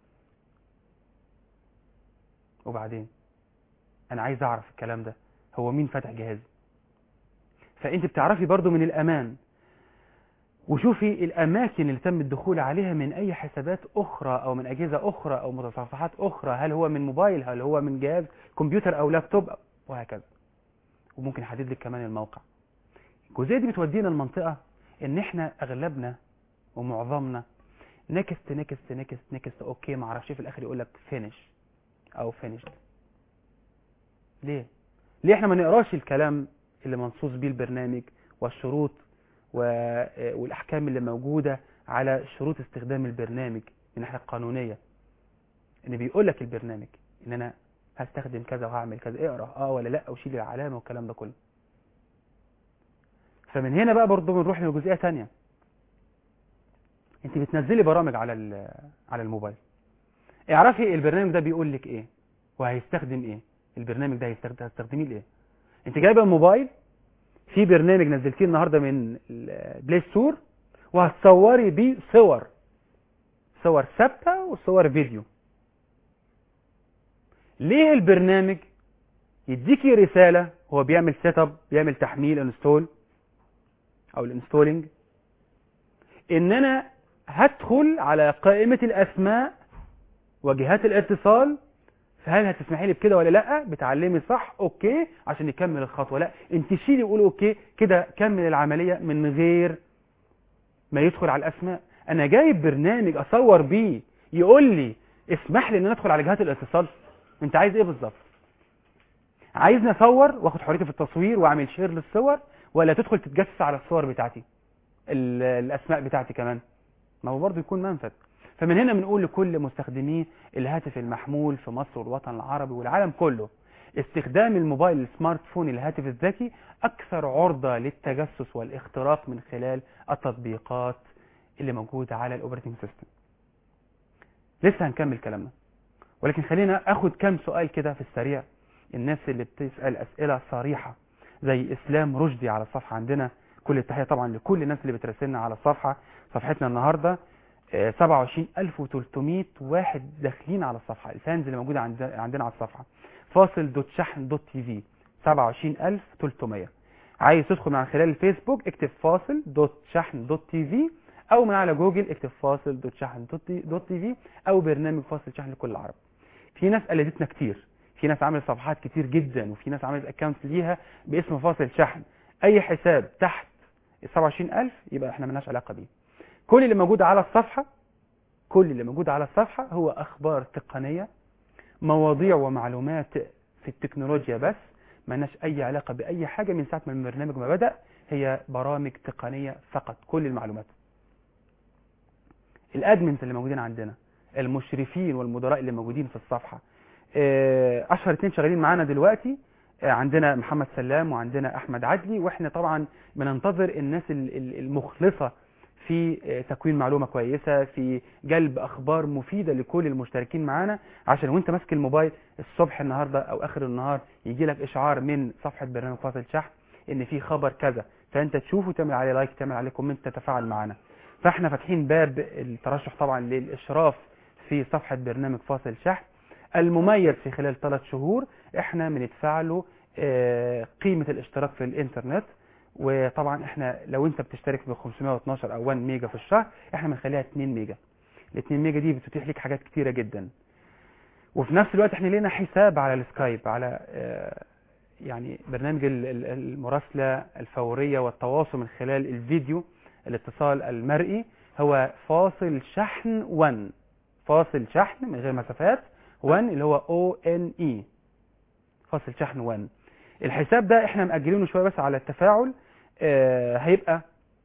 وبعدين انا عايز اعرف الكلام ده هو مين فاتح جهازي، فانت بتعرفي برضو من الامان. وشوفي الاماكن اللي تم الدخول عليها من اي حسابات اخرى او من اجهزه اخرى او متصفحات اخرى، هل هو من موبايل، هل هو من جهاز كمبيوتر او لابتوب وهكذا. وممكن يحدد لك كمان الموقع. الجزئيه دي بتودينا المنطقه ان احنا اغلبنا ومعظمنا نكست نكست نكست نكست اوكي ما اعرفش في الاخر يقول لك فينيش او فينيشد. ليه احنا ما نقراش الكلام اللي منصوص بيه البرنامج والشروط والاحكام اللي موجوده على شروط استخدام البرنامج من الناحيه القانونيه، ان بيقول لك البرنامج ان انا هستخدم كذا وهعمل كذا، اقرا ولا لا وشيل العلامه والكلام ده كله. فمن هنا بقى برضه بنروح لجزئيه ثانيه. انت بتنزلي برامج على الموبايل، اعرفي البرنامج ده بيقول لك ايه وهيستخدم ايه. البرنامج ده هتستخدميه لايه؟ انت جايبه الموبايل في برنامج نزلتيه النهارده من البلاي ستور وهتصوري بيه صور ثابته وصور فيديو. ليه البرنامج يديكي رساله هو بيعمل سيت اب، بيعمل تحميل انستول او الانستولينج، ان انا هدخل على قائمه الاسماء وجهات الاتصال، فهل هتسمحي لي بكده ولا لا؟ بتعلمي صح اوكي عشان يكمل الخطوه. لا انت شيلي وقولي اوكي كده، كمل العمليه من غير ما يدخل على الاسماء. انا جايب برنامج اصور بيه يقول لي اسمح لي ان انا ادخل على جهات الاتصال. انت عايز ايه بالظبط؟ عايزني اصور واخد حريتي في التصوير واعمل شير للصور، ولا تدخل تتجسس على الصور بتاعتي الاسماء بتاعتي كمان؟ ما هو برضه يكون منفذ. فمن هنا بنقول لكل مستخدمي الهاتف المحمول في مصر والوطن العربي والعالم كله، استخدام الموبايل السمارت فون الهاتف الذكي أكثر عرضة للتجسس والاختراق من خلال التطبيقات اللي موجودة على الأوبريتنج سيستم. لسه هنكمل كلامنا، ولكن خلينا أخد كام سؤال كده في السريع. الناس اللي بتسأل أسئلة صريحة زي إسلام رشدي على الصفحة عندنا، كل التحية طبعا لكل الناس اللي بترسلنا على الصفحة. صفحتنا النهاردة 27300 واحد داخلين على الصفحة، الفانز اللي موجودة عندنا على الصفحة. فاصل.شحن.tv 27300. عايز تدخل من خلال الفيسبوك اكتب فاصل.شحن.tv، او من على جوجل اكتب فاصل.شحن.tv او برنامج فاصل شحن لكل العرب. في ناس قلدتنا كتير، في ناس عملت صفحات كتير جدا، وفي ناس عملت اكونت ليها باسم فاصل شحن. اي حساب تحت 27000 يبقى احنا مالناش علاقة بيه. كل اللي موجود على الصفحة هو أخبار تقنية، مواضيع ومعلومات في التكنولوجيا بس، ما لناش أي علاقة بأي حاجة من ساعة ما البرنامج ما بدأ. هي برامج تقنية فقط. كل المعلومات، الأدمنز اللي موجودين عندنا، المشرفين والمدراء اللي موجودين في الصفحة، أشهر 2 شغالين معانا دلوقتي، عندنا محمد سلام وعندنا أحمد عدلي. وإحنا طبعا بننتظر الناس المخلصة في تكوين معلومة كويسة، في جلب أخبار مفيدة لكل المشتركين معانا، عشان وانت ماسك الموبايل الصبح النهاردة أو آخر النهار يجي لك إشعار من صفحة برنامج فاصل شحن إن في خبر كذا، فأنت تشوفه تعمل عليه لايك، تعمل عليه كومنت، تتفاعل معنا. فاحنا فاتحين باب الترشح طبعا للإشراف في صفحة برنامج فاصل شحن. المميز في خلال 3 شهور احنا بندفع له قيمة الاشتراك في الانترنت، وطبعا احنا لو انت بتشترك ب 512 او 1 ميجا في الشهر، احنا بنخليها 2 ميجا. ال 2 ميجا دي بتتيح لك حاجات كتيره جدا. وفي نفس الوقت احنا لينا حساب على السكايب، على يعني برنامج المراسله الفوريه والتواصل من خلال الفيديو، الاتصال المرئي، هو فاصل شحن 1. فاصل شحن من غير مسافات 1 اللي هو ONE، فاصل شحن 1. الحساب ده احنا مأجلينه شويه بس على التفاعل. هيبقى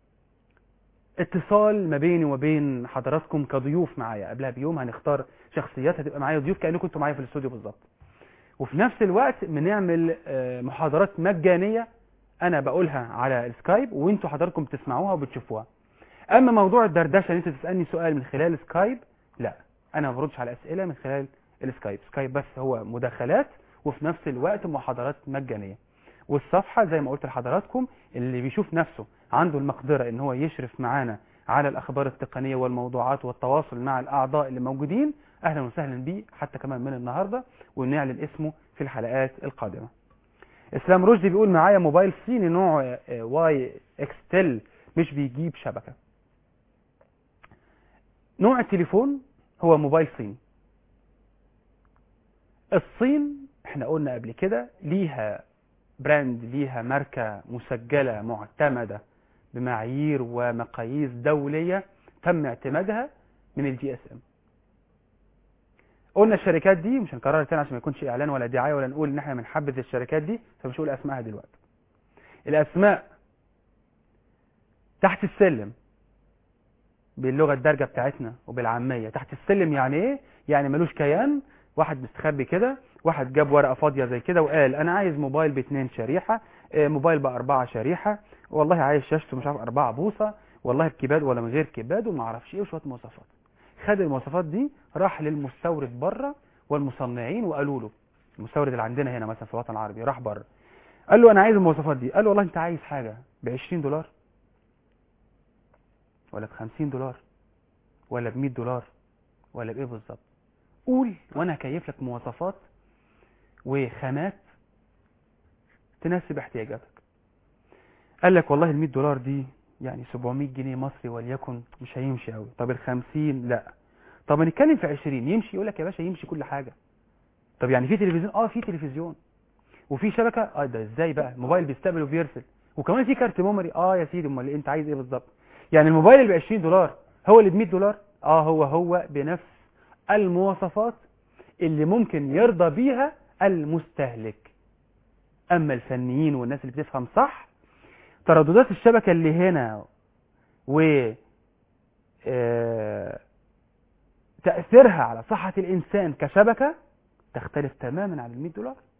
اتصال ما بيني وما بين حضراتكم كضيوف معايا. قبلها بيوم هنختار شخصيات هتبقى معايا ضيوف كأنكم كنتوا معايا في الاستوديو بالظبط. وفي نفس الوقت بنعمل محاضرات مجانيه انا بقولها على السكايب وانتوا حضراتكم بتسمعوها وبتشوفوها. اما موضوع الدردشه ان انت تسالني سؤال من خلال سكايب، لا، انا ما بردش على اسئله من خلال السكايب. سكايب بس هو مداخلات وفي نفس الوقت محاضرات مجانيه. والصفحه زي ما قلت لحضراتكم، اللي بيشوف نفسه عنده المقدره ان هو يشرف معانا على الاخبار التقنيه والموضوعات والتواصل مع الاعضاء اللي موجودين، اهلا وسهلا بيه حتى كمان من النهارده، ونعلن اسمه في الحلقات القادمه. اسلام رشدي بيقول معايا موبايل صيني نوع واي اكستل مش بيجيب شبكه. نوع التليفون هو موبايل صيني. الصين احنا قلنا قبل كده ليها براند، ليها ماركة مسجلة معتمدة بمعايير ومقاييس دولية تم اعتمادها من الجي اس ام. قلنا الشركات دي مش هنكررها تاني عشان ما يكونش اعلان ولا دعاية ولا نقول ان احنا بنحبذ الشركات دي، فمش هقول اسمائها دلوقتي. الاسماء تحت السلم باللغة الدارجة بتاعتنا وبالعامية. تحت السلم يعني ايه؟ يعني ملوش كيان، واحد مستخبي كده، واحد جاب ورقة فاضية زي كده وقال انا عايز موبايل ب2 شريحة، موبايل ب4 شريحة، والله عايز شاشته مش عارف 4 بوصة، والله بكيباد ولا من غير كيباد وما اعرفش ايه وشوية مواصفات. خد المواصفات دي راح للمستورد بره والمصنعين وقالوا له، المستورد اللي عندنا هنا مثلا في الوطن العربي راح بره قال له انا عايز المواصفات دي. قال له والله انت عايز حاجة ب$20 ولا ب$50 ولا ب$100 ولا بايه بالظبط؟ قول وانا هكيف لك مواصفات وخامات تناسب احتياجاتك. قال لك والله ال$100 دي يعني 700 جنيه مصري وليكن، مش هيمشي قوي. طب ال50 لا. طب هنتكلم في 20 يمشي؟ يقول لك يا باشا يمشي كل حاجه. طب يعني في تلفزيون؟ في تلفزيون وفي شبكه. ده ازاي بقى؟ الموبايل بيستقبل وبيرسل وكمان في كارت ميموري. يا سيدي، امال انت عايز ايه بالظبط؟ يعني الموبايل اللي ب$20 هو اللي ب$100؟ هو بنفس المواصفات اللي ممكن يرضى بيها المستهلك. اما الفنيين والناس اللي بتفهم صح، ترددات الشبكة اللي هنا و تأثيرها على صحة الإنسان كشبكة تختلف تماما عن ال$100.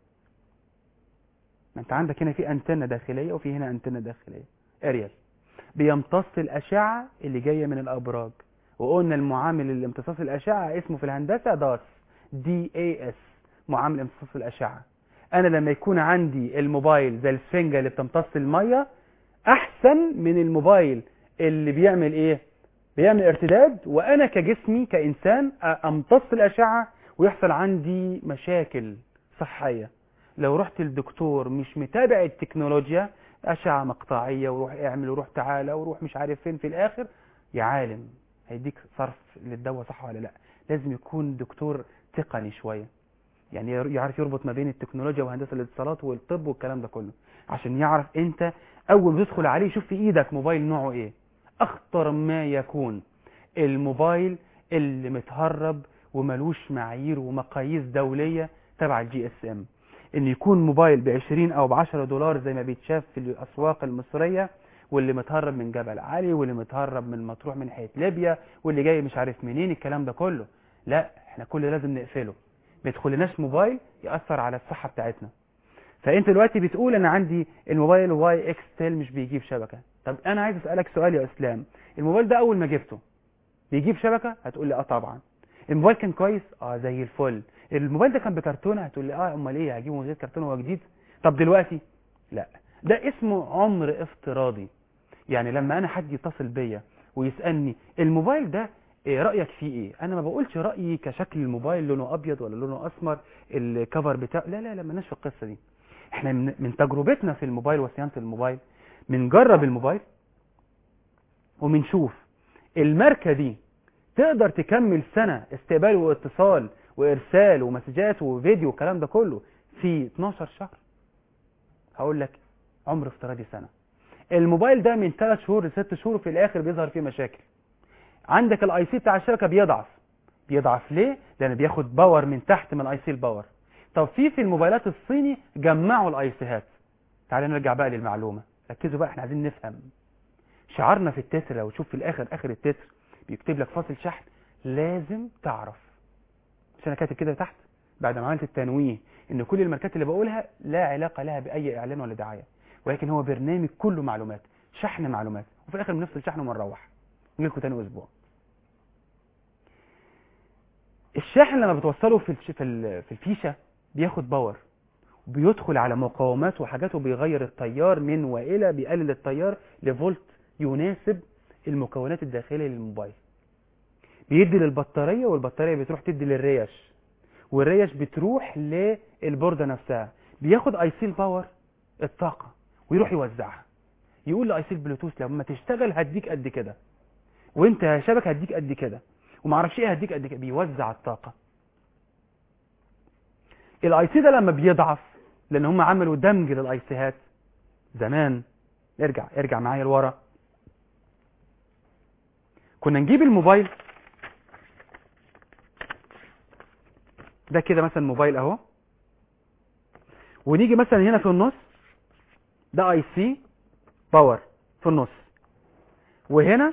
ما انت عندك هنا في أنتنة داخلية وفي هنا أنتنة داخلية اريال بيمتص الأشعة اللي جاية من الأبراج. وقلنا المعامل الامتصاص الأشعة اسمه في الهندسة DAS، معامل امتصاص الأشعة. أنا لما يكون عندي الموبايل زي السفنجة اللي بتمتص المية أحسن من الموبايل اللي بيعمل إيه؟ بيعمل ارتداد، وأنا كجسمي كإنسان أمتص الأشعة ويحصل عندي مشاكل صحية. لو رحت للدكتور مش متابع التكنولوجيا، أشعة مقطعية وروح اعمل وروح تعالى وروح مش عارف فين، في الآخر يا عالم هيديك صرف للدواء صح ولا لا. لازم يكون دكتور تقني شوية، يعني يعرف يربط ما بين التكنولوجيا وهندسة الاتصالات والطب والكلام ده كله، عشان يعرف انت اول ما تدخل عليه شوف في ايدك موبايل نوعه ايه. اخطر ما يكون الموبايل اللي متهرب وملوش معايير ومقاييس دولية تبع الجي اس ام، ان يكون موبايل ب$20 او ب$10 زي ما بيتشاف في الاسواق المصرية، واللي متهرب من جبل علي واللي متهرب من مطروح من حيث ليبيا واللي جاي مش عارف منين، الكلام ده كله لا، احنا كله لازم نقفله. ما يدخلناش موبايل يأثر على الصحة بتاعتنا. فانت دلوقتي بتقول انا عندي الموبايل واي اكستل مش بيجيب شبكة. طب انا عايز اسألك سؤال يا اسلام، الموبايل ده اول ما جبته بيجيب شبكة؟ هتقول لي طبعا. الموبايل كان كويس؟ زي الفل. الموبايل ده كان بكرتونة؟ هتقول لي امال ايه هجيبه من غير كرتونة وهو جديد؟ طب دلوقتي لا، ده اسمه عمر افتراضي. يعني لما انا حد يتصل بيا ويسألني الموبايل ده إيه رأيك فيه ايه، انا ما بقولش رأيي كشكل الموبايل لونه ابيض ولا لونه اسمر، الكفر بتاعه، لا لا لا، مالناش في القصة دي. احنا من تجربتنا في الموبايل وصيانة الموبايل بنجرب الموبايل وبنشوف الماركة دي تقدر تكمل سنة استقبال واتصال وارسال ومسجات وفيديو والكلام ده كله في 12 شهر. هقول لك عمر افتراضي سنة. الموبايل ده من 3 شهور ل 6 شهور في الاخر بيظهر فيه مشاكل. عندك الاي سي بتاع الشبكة بيضعف ليه؟ لان بياخد باور من تحت من الاي سي الباور. طب في الموبايلات الصيني جمعوا الاي سيهات. تعالى نرجع بقى للمعلومة، ركزوا بقى، احنا عايزين نفهم شعارنا في التتر. لو تشوف في الاخر اخر التتر بيكتب لك فاصل شحن، لازم تعرف. مش انا كاتب كده تحت بعد ما عملت التنويه ان كل الماركات اللي بقولها لا علاقة لها باي اعلان ولا دعاية، ولكن هو برنامج كله معلومات، شحن معلومات، وفي الاخر بنفصل شحن ونروح نجي لكم تاني اسبوع. الشاحن لما بتوصله في الفيشة بياخد باور وبيدخل على مقاومات وحاجات وبيغير التيار من والى، بيقلل التيار لفولت يناسب المكونات الداخلية للموبايل. بيدي للبطارية والبطارية بتروح تدي للريش والريش بتروح للبوردة نفسها. بياخد اي سي الباور الطاقة ويروح يوزعها، يقول لاي سي البلوتوث لما تشتغل هديك قد كده، وانت يا شبكة هديك قد كده، ومعرفش ايه هديك قد كده. بيوزع الطاقة. الاي سي ده لما بيضعف، لان هم عملوا دمج للاي سيهات زمان. ارجع معايا لورا. كنا نجيب الموبايل ده كده مثلا، موبايل اهو، ونيجي مثلا هنا في النص ده اي سي باور في النص، وهنا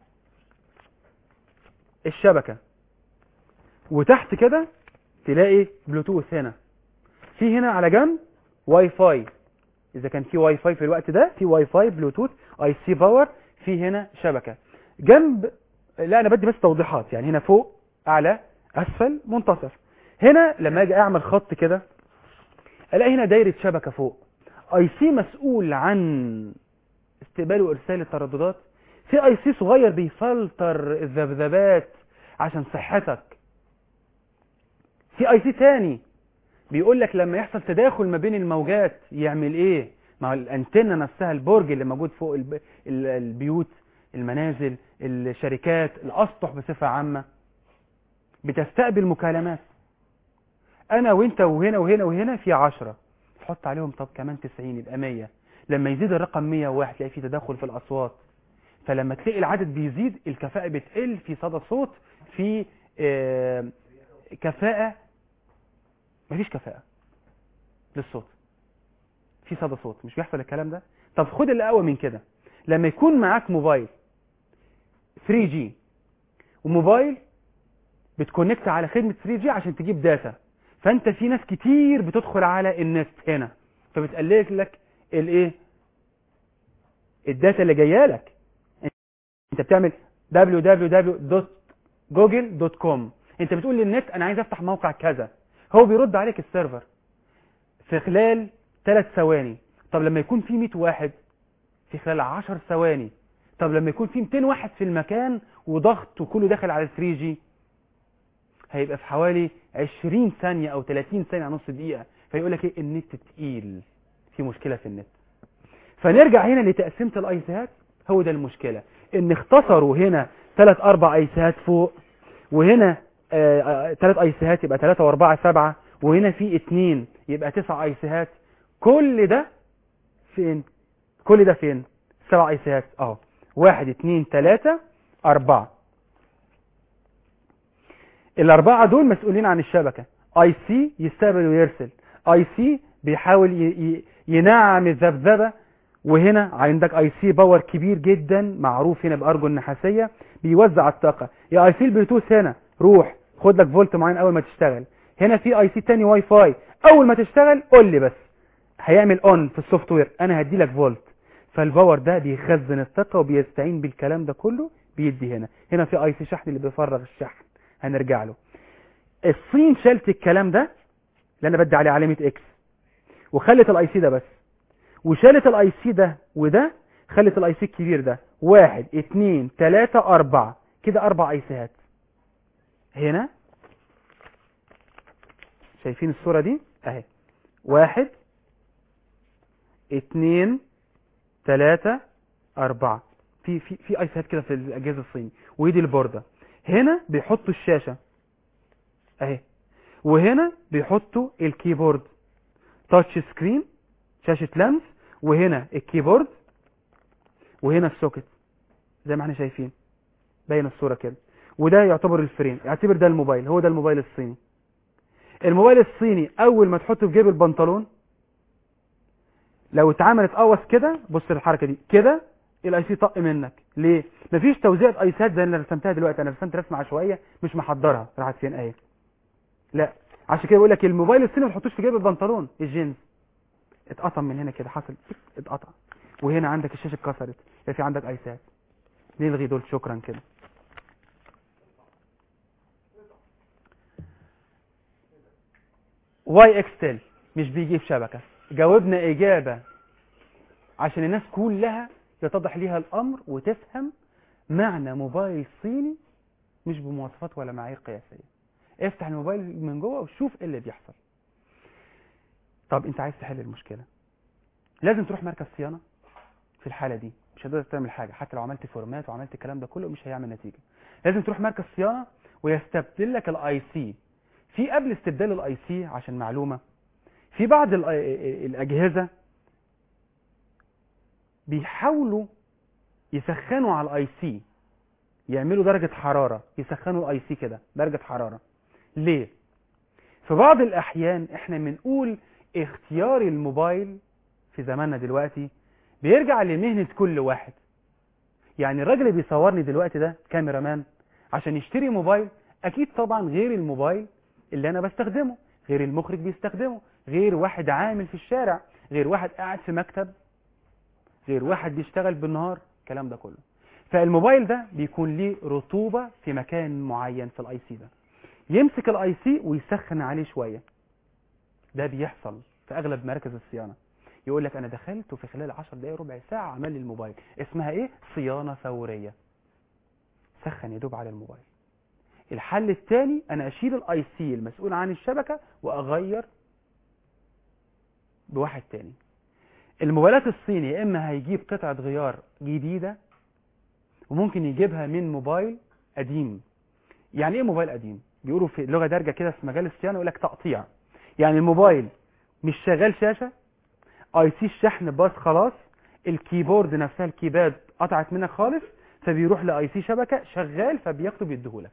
الشبكة، وتحت كده تلاقي بلوتوث. هنا في هنا على جنب واي فاي، اذا كان في واي فاي في الوقت ده، في واي فاي بلوتوث اي سي باور. في هنا شبكة جنب، لا انا بدي بس توضيحات، يعني هنا فوق اعلى اسفل منتصف. هنا لما اجي اعمل خط كده الاقي هنا دايرة شبكة فوق، اي سي مسؤول عن استقبال وارسال الترددات. في اي سي صغير بيفلتر الذبذبات عشان صحتك. في اي سي تاني بيقول لك لما يحصل تداخل ما بين الموجات يعمل ايه مع الانتنه نفسها، البرج اللي موجود فوق البيوت، المنازل، الشركات، الاسطح بصفة عامة بتستقبل مكالمات. انا وانت وهنا وهنا وهنا في 10، تحط عليهم طب كمان 90 يبقى 100. لما يزيد الرقم 101 تلاقي في تداخل في الاصوات، فلما تلاقي العدد بيزيد الكفاءة بتقل في صدى صوت، في كفاءة، مفيش كفاءة للصوت في صدى صوت، مش بيحصل الكلام ده. طب خد اللي اقوى من كده، لما يكون معاك موبايل 3G وموبايل بتكونكت على خدمة 3G عشان تجيب داتا، فانت في ناس كتير بتدخل على النت هنا، فبتقلل لك الايه، الداتا اللي جايه لك. انت بتعمل www.google.com، انت بتقول للنت انا عايز افتح موقع كذا، هو بيرد عليك السيرفر في خلال 3 ثواني. طب لما يكون في 100 واحد في خلال 10 ثواني. طب لما يكون في 200 واحد في المكان وضغط وكله داخل على 3G هيبقى في حوالي 20 ثانية او 30 ثانية، نص دقيقة. فيقول لك ايه، النت تقيل، في مشكلة في النت. فنرجع هنا لتقسيمة الاي سيهات. هو ده المشكلة، ان اختصروا هنا 3 4 اي سيهات فوق، وهنا 3 اي سيهات يبقى 3 و4 7، وهنا في 2 يبقى 9 اي سيهات. كل ده فين؟ كل ده فين؟ 7 اي سيهات اهو، 1 2 3 4. الاربعة دول مسؤولين عن الشبكة. اي سي يستقبل ويرسل، اي سي بيحاول ينعم الذبذبة، وهنا عندك اي سي باور كبير جدا معروف هنا بارجو النحاسية بيوزع الطاقة. يا اي سي البلوتوث هنا روح خد لك فولت معين اول ما تشتغل. هنا في اي سي تاني واي فاي، اول ما تشتغل قول لي بس، هيعمل اون في السوفت وير، انا هدي لك فولت. فالباور ده بيخزن الطاقة وبيستعين بالكلام ده كله بيدي هنا. هنا في اي سي شحن اللي بيفرغ الشحن، هنرجع له. الصين شالت الكلام ده اللي انا بدي عليه علامة اكس وخلت الاي سي ده بس، وشالت الاي سي ده وده، خلت الاي سي الكبير ده 1 2 3 4 كده 4 اي سيهات. هنا شايفين الصورة دي اهي، 1 2 3 4. في ايسات كده في الاجهزه الصيني، ودي البورده. هنا بيحطوا الشاشه اهي، وهنا بيحطوا الكيبورد تاتش سكرين، شاشه لمس، وهنا الكيبورد، وهنا السوكت زي ما احنا شايفين باين الصوره كده. وده يعتبر الفريم، اعتبر ده الموبايل، هو ده الموبايل الصيني. الموبايل الصيني اول ما تحطه في جيب البنطلون لو اتعملت قوس كده، بص الحركه دي كده، الاي سي طق منك. ليه؟ مفيش توزيع ايسات زي اللي رسمتها دلوقتي، انا رسمت رسمه عشوائيه مش محضرها، راحت فين اهي. لا عشان كده بقول لك الموبايل الصيني ما تحطوش في جيب البنطلون الجينز. اتقطم من هنا كده، حصل اتقطع، وهنا عندك الشاشه اتكسرت، في عندك ايسات. نلغي دول شكرا كده. واي اكستل مش بيجيب شبكه. جاوبنا اجابه عشان الناس كلها يتضح ليها الامر وتفهم معنى موبايل صيني مش بمواصفات ولا معايير قياسيه. افتح الموبايل من جوه وشوف ايه اللي بيحصل. طب انت عايز تحل المشكله، لازم تروح مركز صيانه. في الحاله دي مش هتقدر تعمل حاجه، حتى لو عملت فورمات وعملت الكلام ده كله مش هيعمل نتيجه. لازم تروح مركز صيانه ويستبدل لك الاي سي. في قبل استبدال الاي سي عشان معلومه، في بعض الاجهزه بيحاولوا يسخنوا على الاي سي، يعملوا درجه حراره، يسخنوا الاي سي كده درجه حراره. ليه؟ في بعض الاحيان احنا بنقول اختيار الموبايل في زماننا دلوقتي بيرجع لمهنه كل واحد. يعني الراجل اللي بيصورني دلوقتي ده كاميرا مان عشان يشتري موبايل، اكيد طبعا غير الموبايل اللي انا بستخدمه، غير المخرج بيستخدمه، غير واحد عامل في الشارع، غير واحد قاعد في مكتب، غير واحد بيشتغل بالنهار، الكلام ده كله. فالموبايل ده بيكون ليه رطوبة في مكان معين في الاي سي ده، يمسك الاي سي ويسخن عليه شوية. ده بيحصل في اغلب مراكز الصيانة. يقول لك انا دخلت وفي خلال 10 دقايق ربع ساعة عمل لي الموبايل. اسمها ايه؟ صيانة فورية. سخن يدوب على الموبايل. الحل الثاني انا اشيل الاي سي المسؤول عن الشبكة واغير بواحد تاني. الموبايلات الصيني يا اما هيجيب قطعة غيار جديدة، وممكن يجيبها من موبايل قديم. يعني ايه موبايل قديم؟ بيقولوا في لغة دارجة كده في مجال الصيانة يقول لك تقطيع. يعني الموبايل مش شغال شاشة، اي سي الشحن باظ خلاص، الكيبورد نفسها الكيباد قطعت منك خالص، فبيروح لاي سي شبكة شغال فبياخده بيديهولك.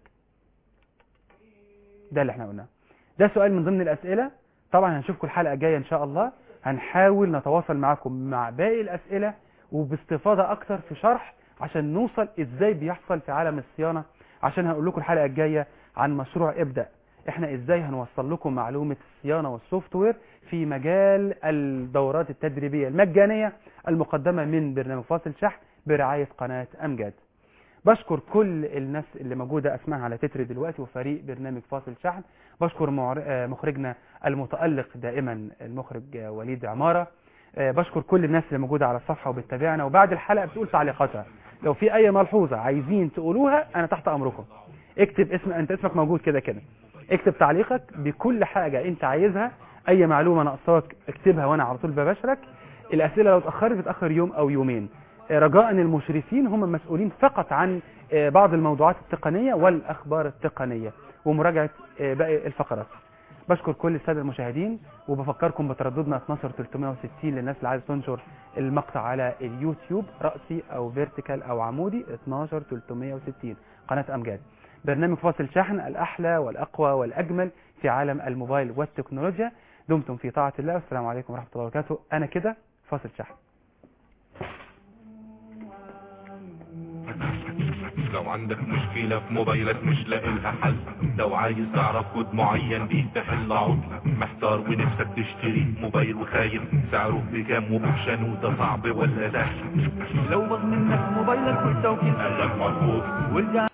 ده اللي احنا قلناه. ده سؤال من ضمن الاسئلة. طبعا هنشوفكم الحلقة الجاية ان شاء الله، هنحاول نتواصل معكم مع باقي الاسئلة وباستفاضة اكتر في شرح عشان نوصل ازاي بيحصل في عالم الصيانة. عشان هقول لكم الحلقة الجاية عن مشروع ابدأ، احنا ازاي هنوصل لكم معلومة الصيانة والسوفت وير في مجال الدورات التدريبية المجانية المقدمة من برنامج فاصل شحن برعاية قناة امجاد. بشكر كل الناس اللي موجودة اسمها على تتر دلوقتي وفريق برنامج فاصل شحن. بشكر مخرجنا المتألق دائما المخرج وليد عمارة. بشكر كل الناس اللي موجودة على الصفحة وبتتابعنا وبعد الحلقة بتقول تعليقاتها. لو في اي ملحوظة عايزين تقولوها انا تحت امركم. اكتب انت اسمك موجود كده كده، اكتب تعليقك بكل حاجة انت عايزها. اي معلومة ناقصاك اكتبها وانا على طول ببشرك. الاسئلة لو اتأخرت بتأخر يوم او يومين، رجاء المشرفين هم مسؤولين فقط عن بعض الموضوعات التقنية والاخبار التقنية ومراجعة باقي الفقرات. بشكر كل السادة المشاهدين وبفكركم بترددنا 12360 للناس اللي عايزة تنشر المقطع على اليوتيوب رأسي او فيرتيكال او عمودي 12360 قناة امجاد. برنامج فاصل شحن الأحلى والأقوى والأجمل في عالم الموبايل والتكنولوجيا. دمتم في طاعة الله والسلام عليكم ورحمة الله وبركاته. أنا كده فاصل شحن. لو عندك مشكلة في موبايلك مش لاقي لها حل، لو عايز تعرف كود معين بيه تحل عطل، محتار ونفسك تشتري موبايل وخايف سعره بكام وبوبشن وده صعب ولا سهل، لو باظ منك موبايلك والتوكيل قالك مرفوض وارجع